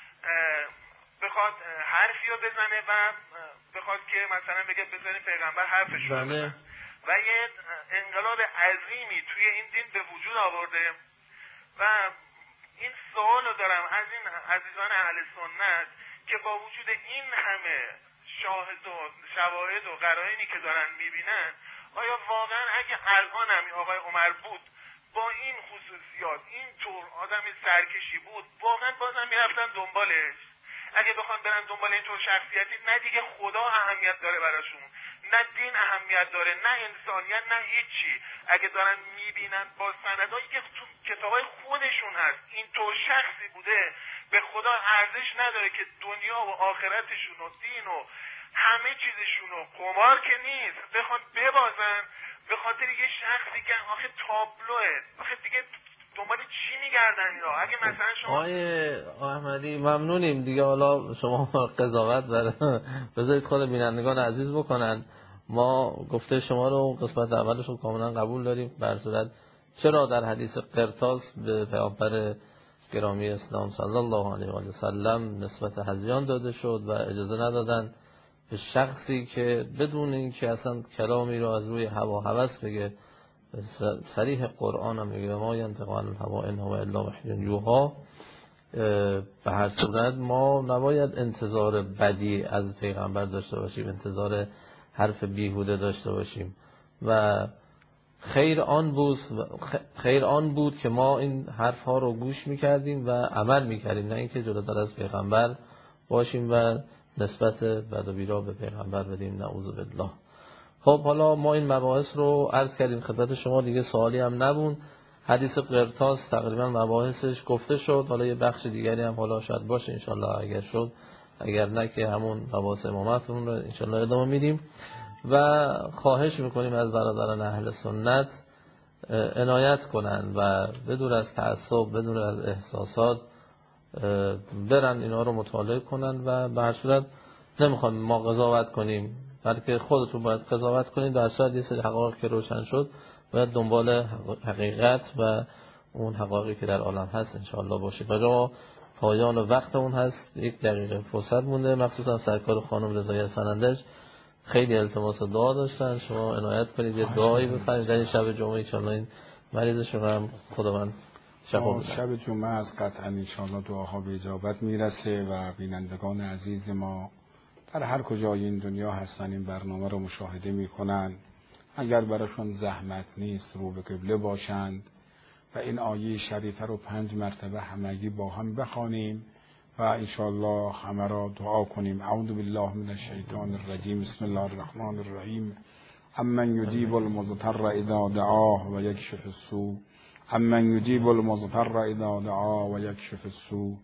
بخواد حرفی رو بزنه و بخواد که مثلا بگه بزنه پیغمبر حرفش رو بزنه. و یه انقلاب عظیمی توی این دین به وجود آورده. و این سوال رو دارم از این عزیزان اهل سنت که با وجود این همه شاهد و شواهد و قرائنی که دارن میبینن، آیا واقعا اگه الان هم آقای عمر بود با این خصوصیات این طور آدم سرکشی بود واقعا بازم میرفتن دنبالش؟ اگه بخوان برن دنبال این طور شخصیتی، نه دیگه خدا اهمیت داره براشون، نه دین اهمیت داره، نه انسانیت، نه هیچی. اگه دارن میبینن با سندایی که تو کتابای خودشون هست این طور شخصی بوده، به خدا ارزش نداره که دنیا و آخرتشون و دین و همه چیزشون و قمار که نیست بخوان ببازن به خاطر یه شخصی که آخه تابلوه. آخه دیگه دنبال چی میگردن اینا؟ اگه مثلا شما آقای احمدی ممنونیم دیگه. حالا شما قضاوت بذارید خود بینندگان عزیز بکنن. ما گفته شما رو قسمت اولش رو کاملا قبول داریم. به هر صورت چرا در حدیث قرطاس به پیامبر گرامی اسلام صلی الله علیه و سلم نسبت هذیان داده شد و اجازه ندادن به شخصی که بدون اینکه اصلا کلامی رو از روی هوا هوس بگه، صریح قرآن هم میگه ما ینطق عن الهوا ان هو الا وحی یوحی. به هر صورت ما نباید انتظار بدی از پیغمبر داشته باشیم، انتظار حرف بیهوده داشته باشیم و خیر آن بود که ما این حرف ها رو گوش میکردیم و عمل میکردیم، نه اینکه جلوتر از پیغمبر باشیم و نسبت بد و بیرا به پیغمبر بدیم، نعوذ بالله. خب حالا ما این مباحث رو عرض کردیم خدمت شما، دیگه سوالی هم نبود. حدیث قرطاس تقریبا مباحثش گفته شد. حالا یه بخش دیگری هم حالا شاید باشه انشالله، اگر شد، اگر نه که همون مباحث امامتون رو انشالله ادامه میدیم. و خواهش میکنیم از برادران اهل سنت عنایت کنن و بدون از تعصب، بدون از احساسات برن اینا رو مطالعه کنن و به هر صورت نمیخوام ما قضاوت کنیم، بلکه خودتون باید قضاوت کنید. در صورت یه سری حقایق که روشن شد باید دنبال حقیقت و اون حقایقی که در عالم هست انشاءالله باشید. و پایان وقت اون هست، 1 دقیقه فرصت مونده. مخصوصا سرکار خانم رضایی سنندج خیلی التماس دعا داشتن، شما عنایت کنید یه دعایی بفرمایید در این شب جمعه ان شاءالله این مریضشون هم خداوند شب جمعه از قطعا ان شاءالله دعاها به اجابت میرسه و بینندگان عزیز ما در هر کجای این دنیا هستن این برنامه رو مشاهده میکنن، اگر براشون زحمت نیست رو به قبله باشند و این آیه شریفه رو 5 مرتبه همگی با هم بخوانیم و انشاءالله همه را دعا کنیم. اعوذ بالله من الشیطان الرجیم، بسم الله الرحمن الرحیم. امن یجیب المضطر اذا دعاه و یکشف السوء، امن یجیب المضطر اذا دعاه و یکشف السوء،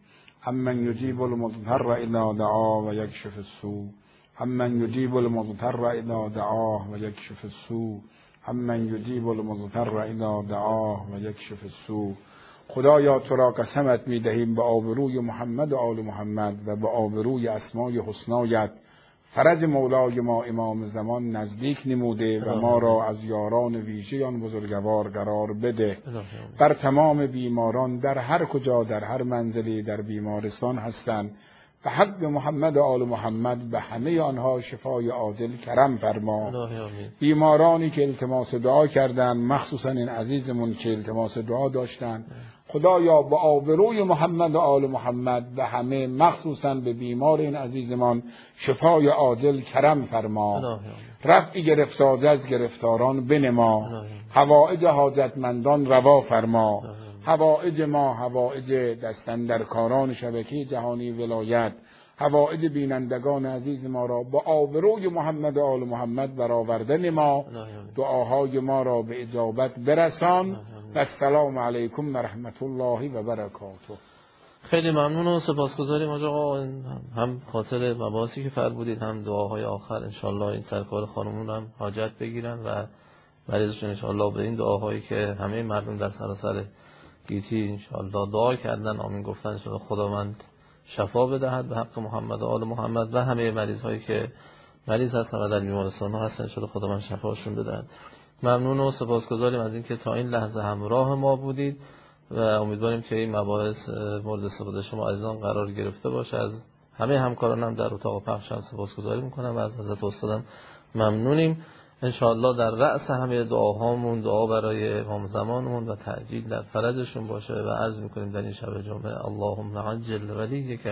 امن یجیب المضطر اذا دعا و یکشف السوء، امن یجیب المضطر اذا دعاه و یکشف السوء، امن یجیب المضطر اذا دعاه و یکشف السوء. خدایا تو را قسمت می‌دهیم به آبروی محمد و آل محمد و به آبروی اسمای حسنایت فرج مولای ما امام زمان نزدیک نموده و ما را از یاران ویژه آن بزرگوار قرار بده. بر تمام بیماران در هر کجا در هر منزلی در بیمارستان هستند، به حق محمد و آل محمد به همه آنها شفای عاجل کرم فرما. بیمارانی که التماس دعا کردند، مخصوصا این عزیزمون که التماس دعا داشتند، خدایا با آبروی محمد و آل محمد به همه مخصوصا به بیمار این عزیزمان شفای عاجل کرم فرما. رفع گرفتار از گرفتاران بنما، حوائج حاجتمندان روا فرما. حوائج ما، حوائج دستاندرکاران شبکه جهانی ولایت، حوائج بینندگان عزیز ما را با آبروی محمد و آل محمد برآورده نما. دعاهای ما را به اجابت برسان. و السلام علیکم و رحمت الله و برکاته. خیلی ممنون و سپاسگزاریم آقا، هم خاطر مباحثی که فرمودید، هم دعاهای آخر. انشالله این سرکار خانمون هم حاجت بگیرن و مریضشون انشالله به این دعاهایی که همه مردم در سراسر گیتی انشالله دعا کردن، آمین گفتن، انشالله خداوند شفا بدهد به حق محمد و آل محمد و همه مریض هایی که مریض هستن و در بیمارستان ها هستن، انشالله خداوند شفاشون بدهد. ممنون و سپاسگزاریم از اینکه تا این لحظه همراه ما بودید و امیدواریم که این مباحث مورد استفاده شما عزیزان قرار گرفته باشه. از همه همکارانم در اتاق پخش هم سپاسگزاری میکنم و از حضرت استادم ممنونیم. انشاءالله در رأس همه دعاهامون دعا برای امام زمانمون و تعجیل در فرجشون باشه و عرض میکنیم در این شب جمعه اللهم عجل ولیک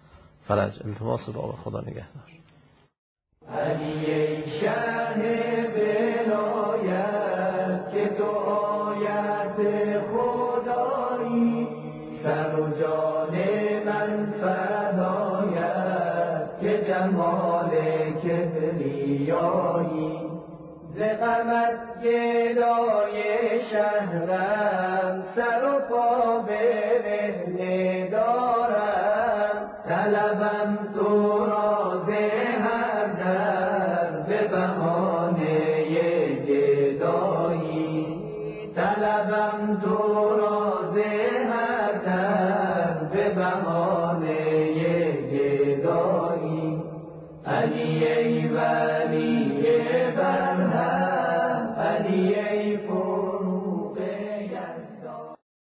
الفرج. التماس دعا خدا نگهدار. علی شهر ولایت که تو آیت خدایی، سر و جان من فدایت که جمال کبریایی. ز غمت گدای شهرم سر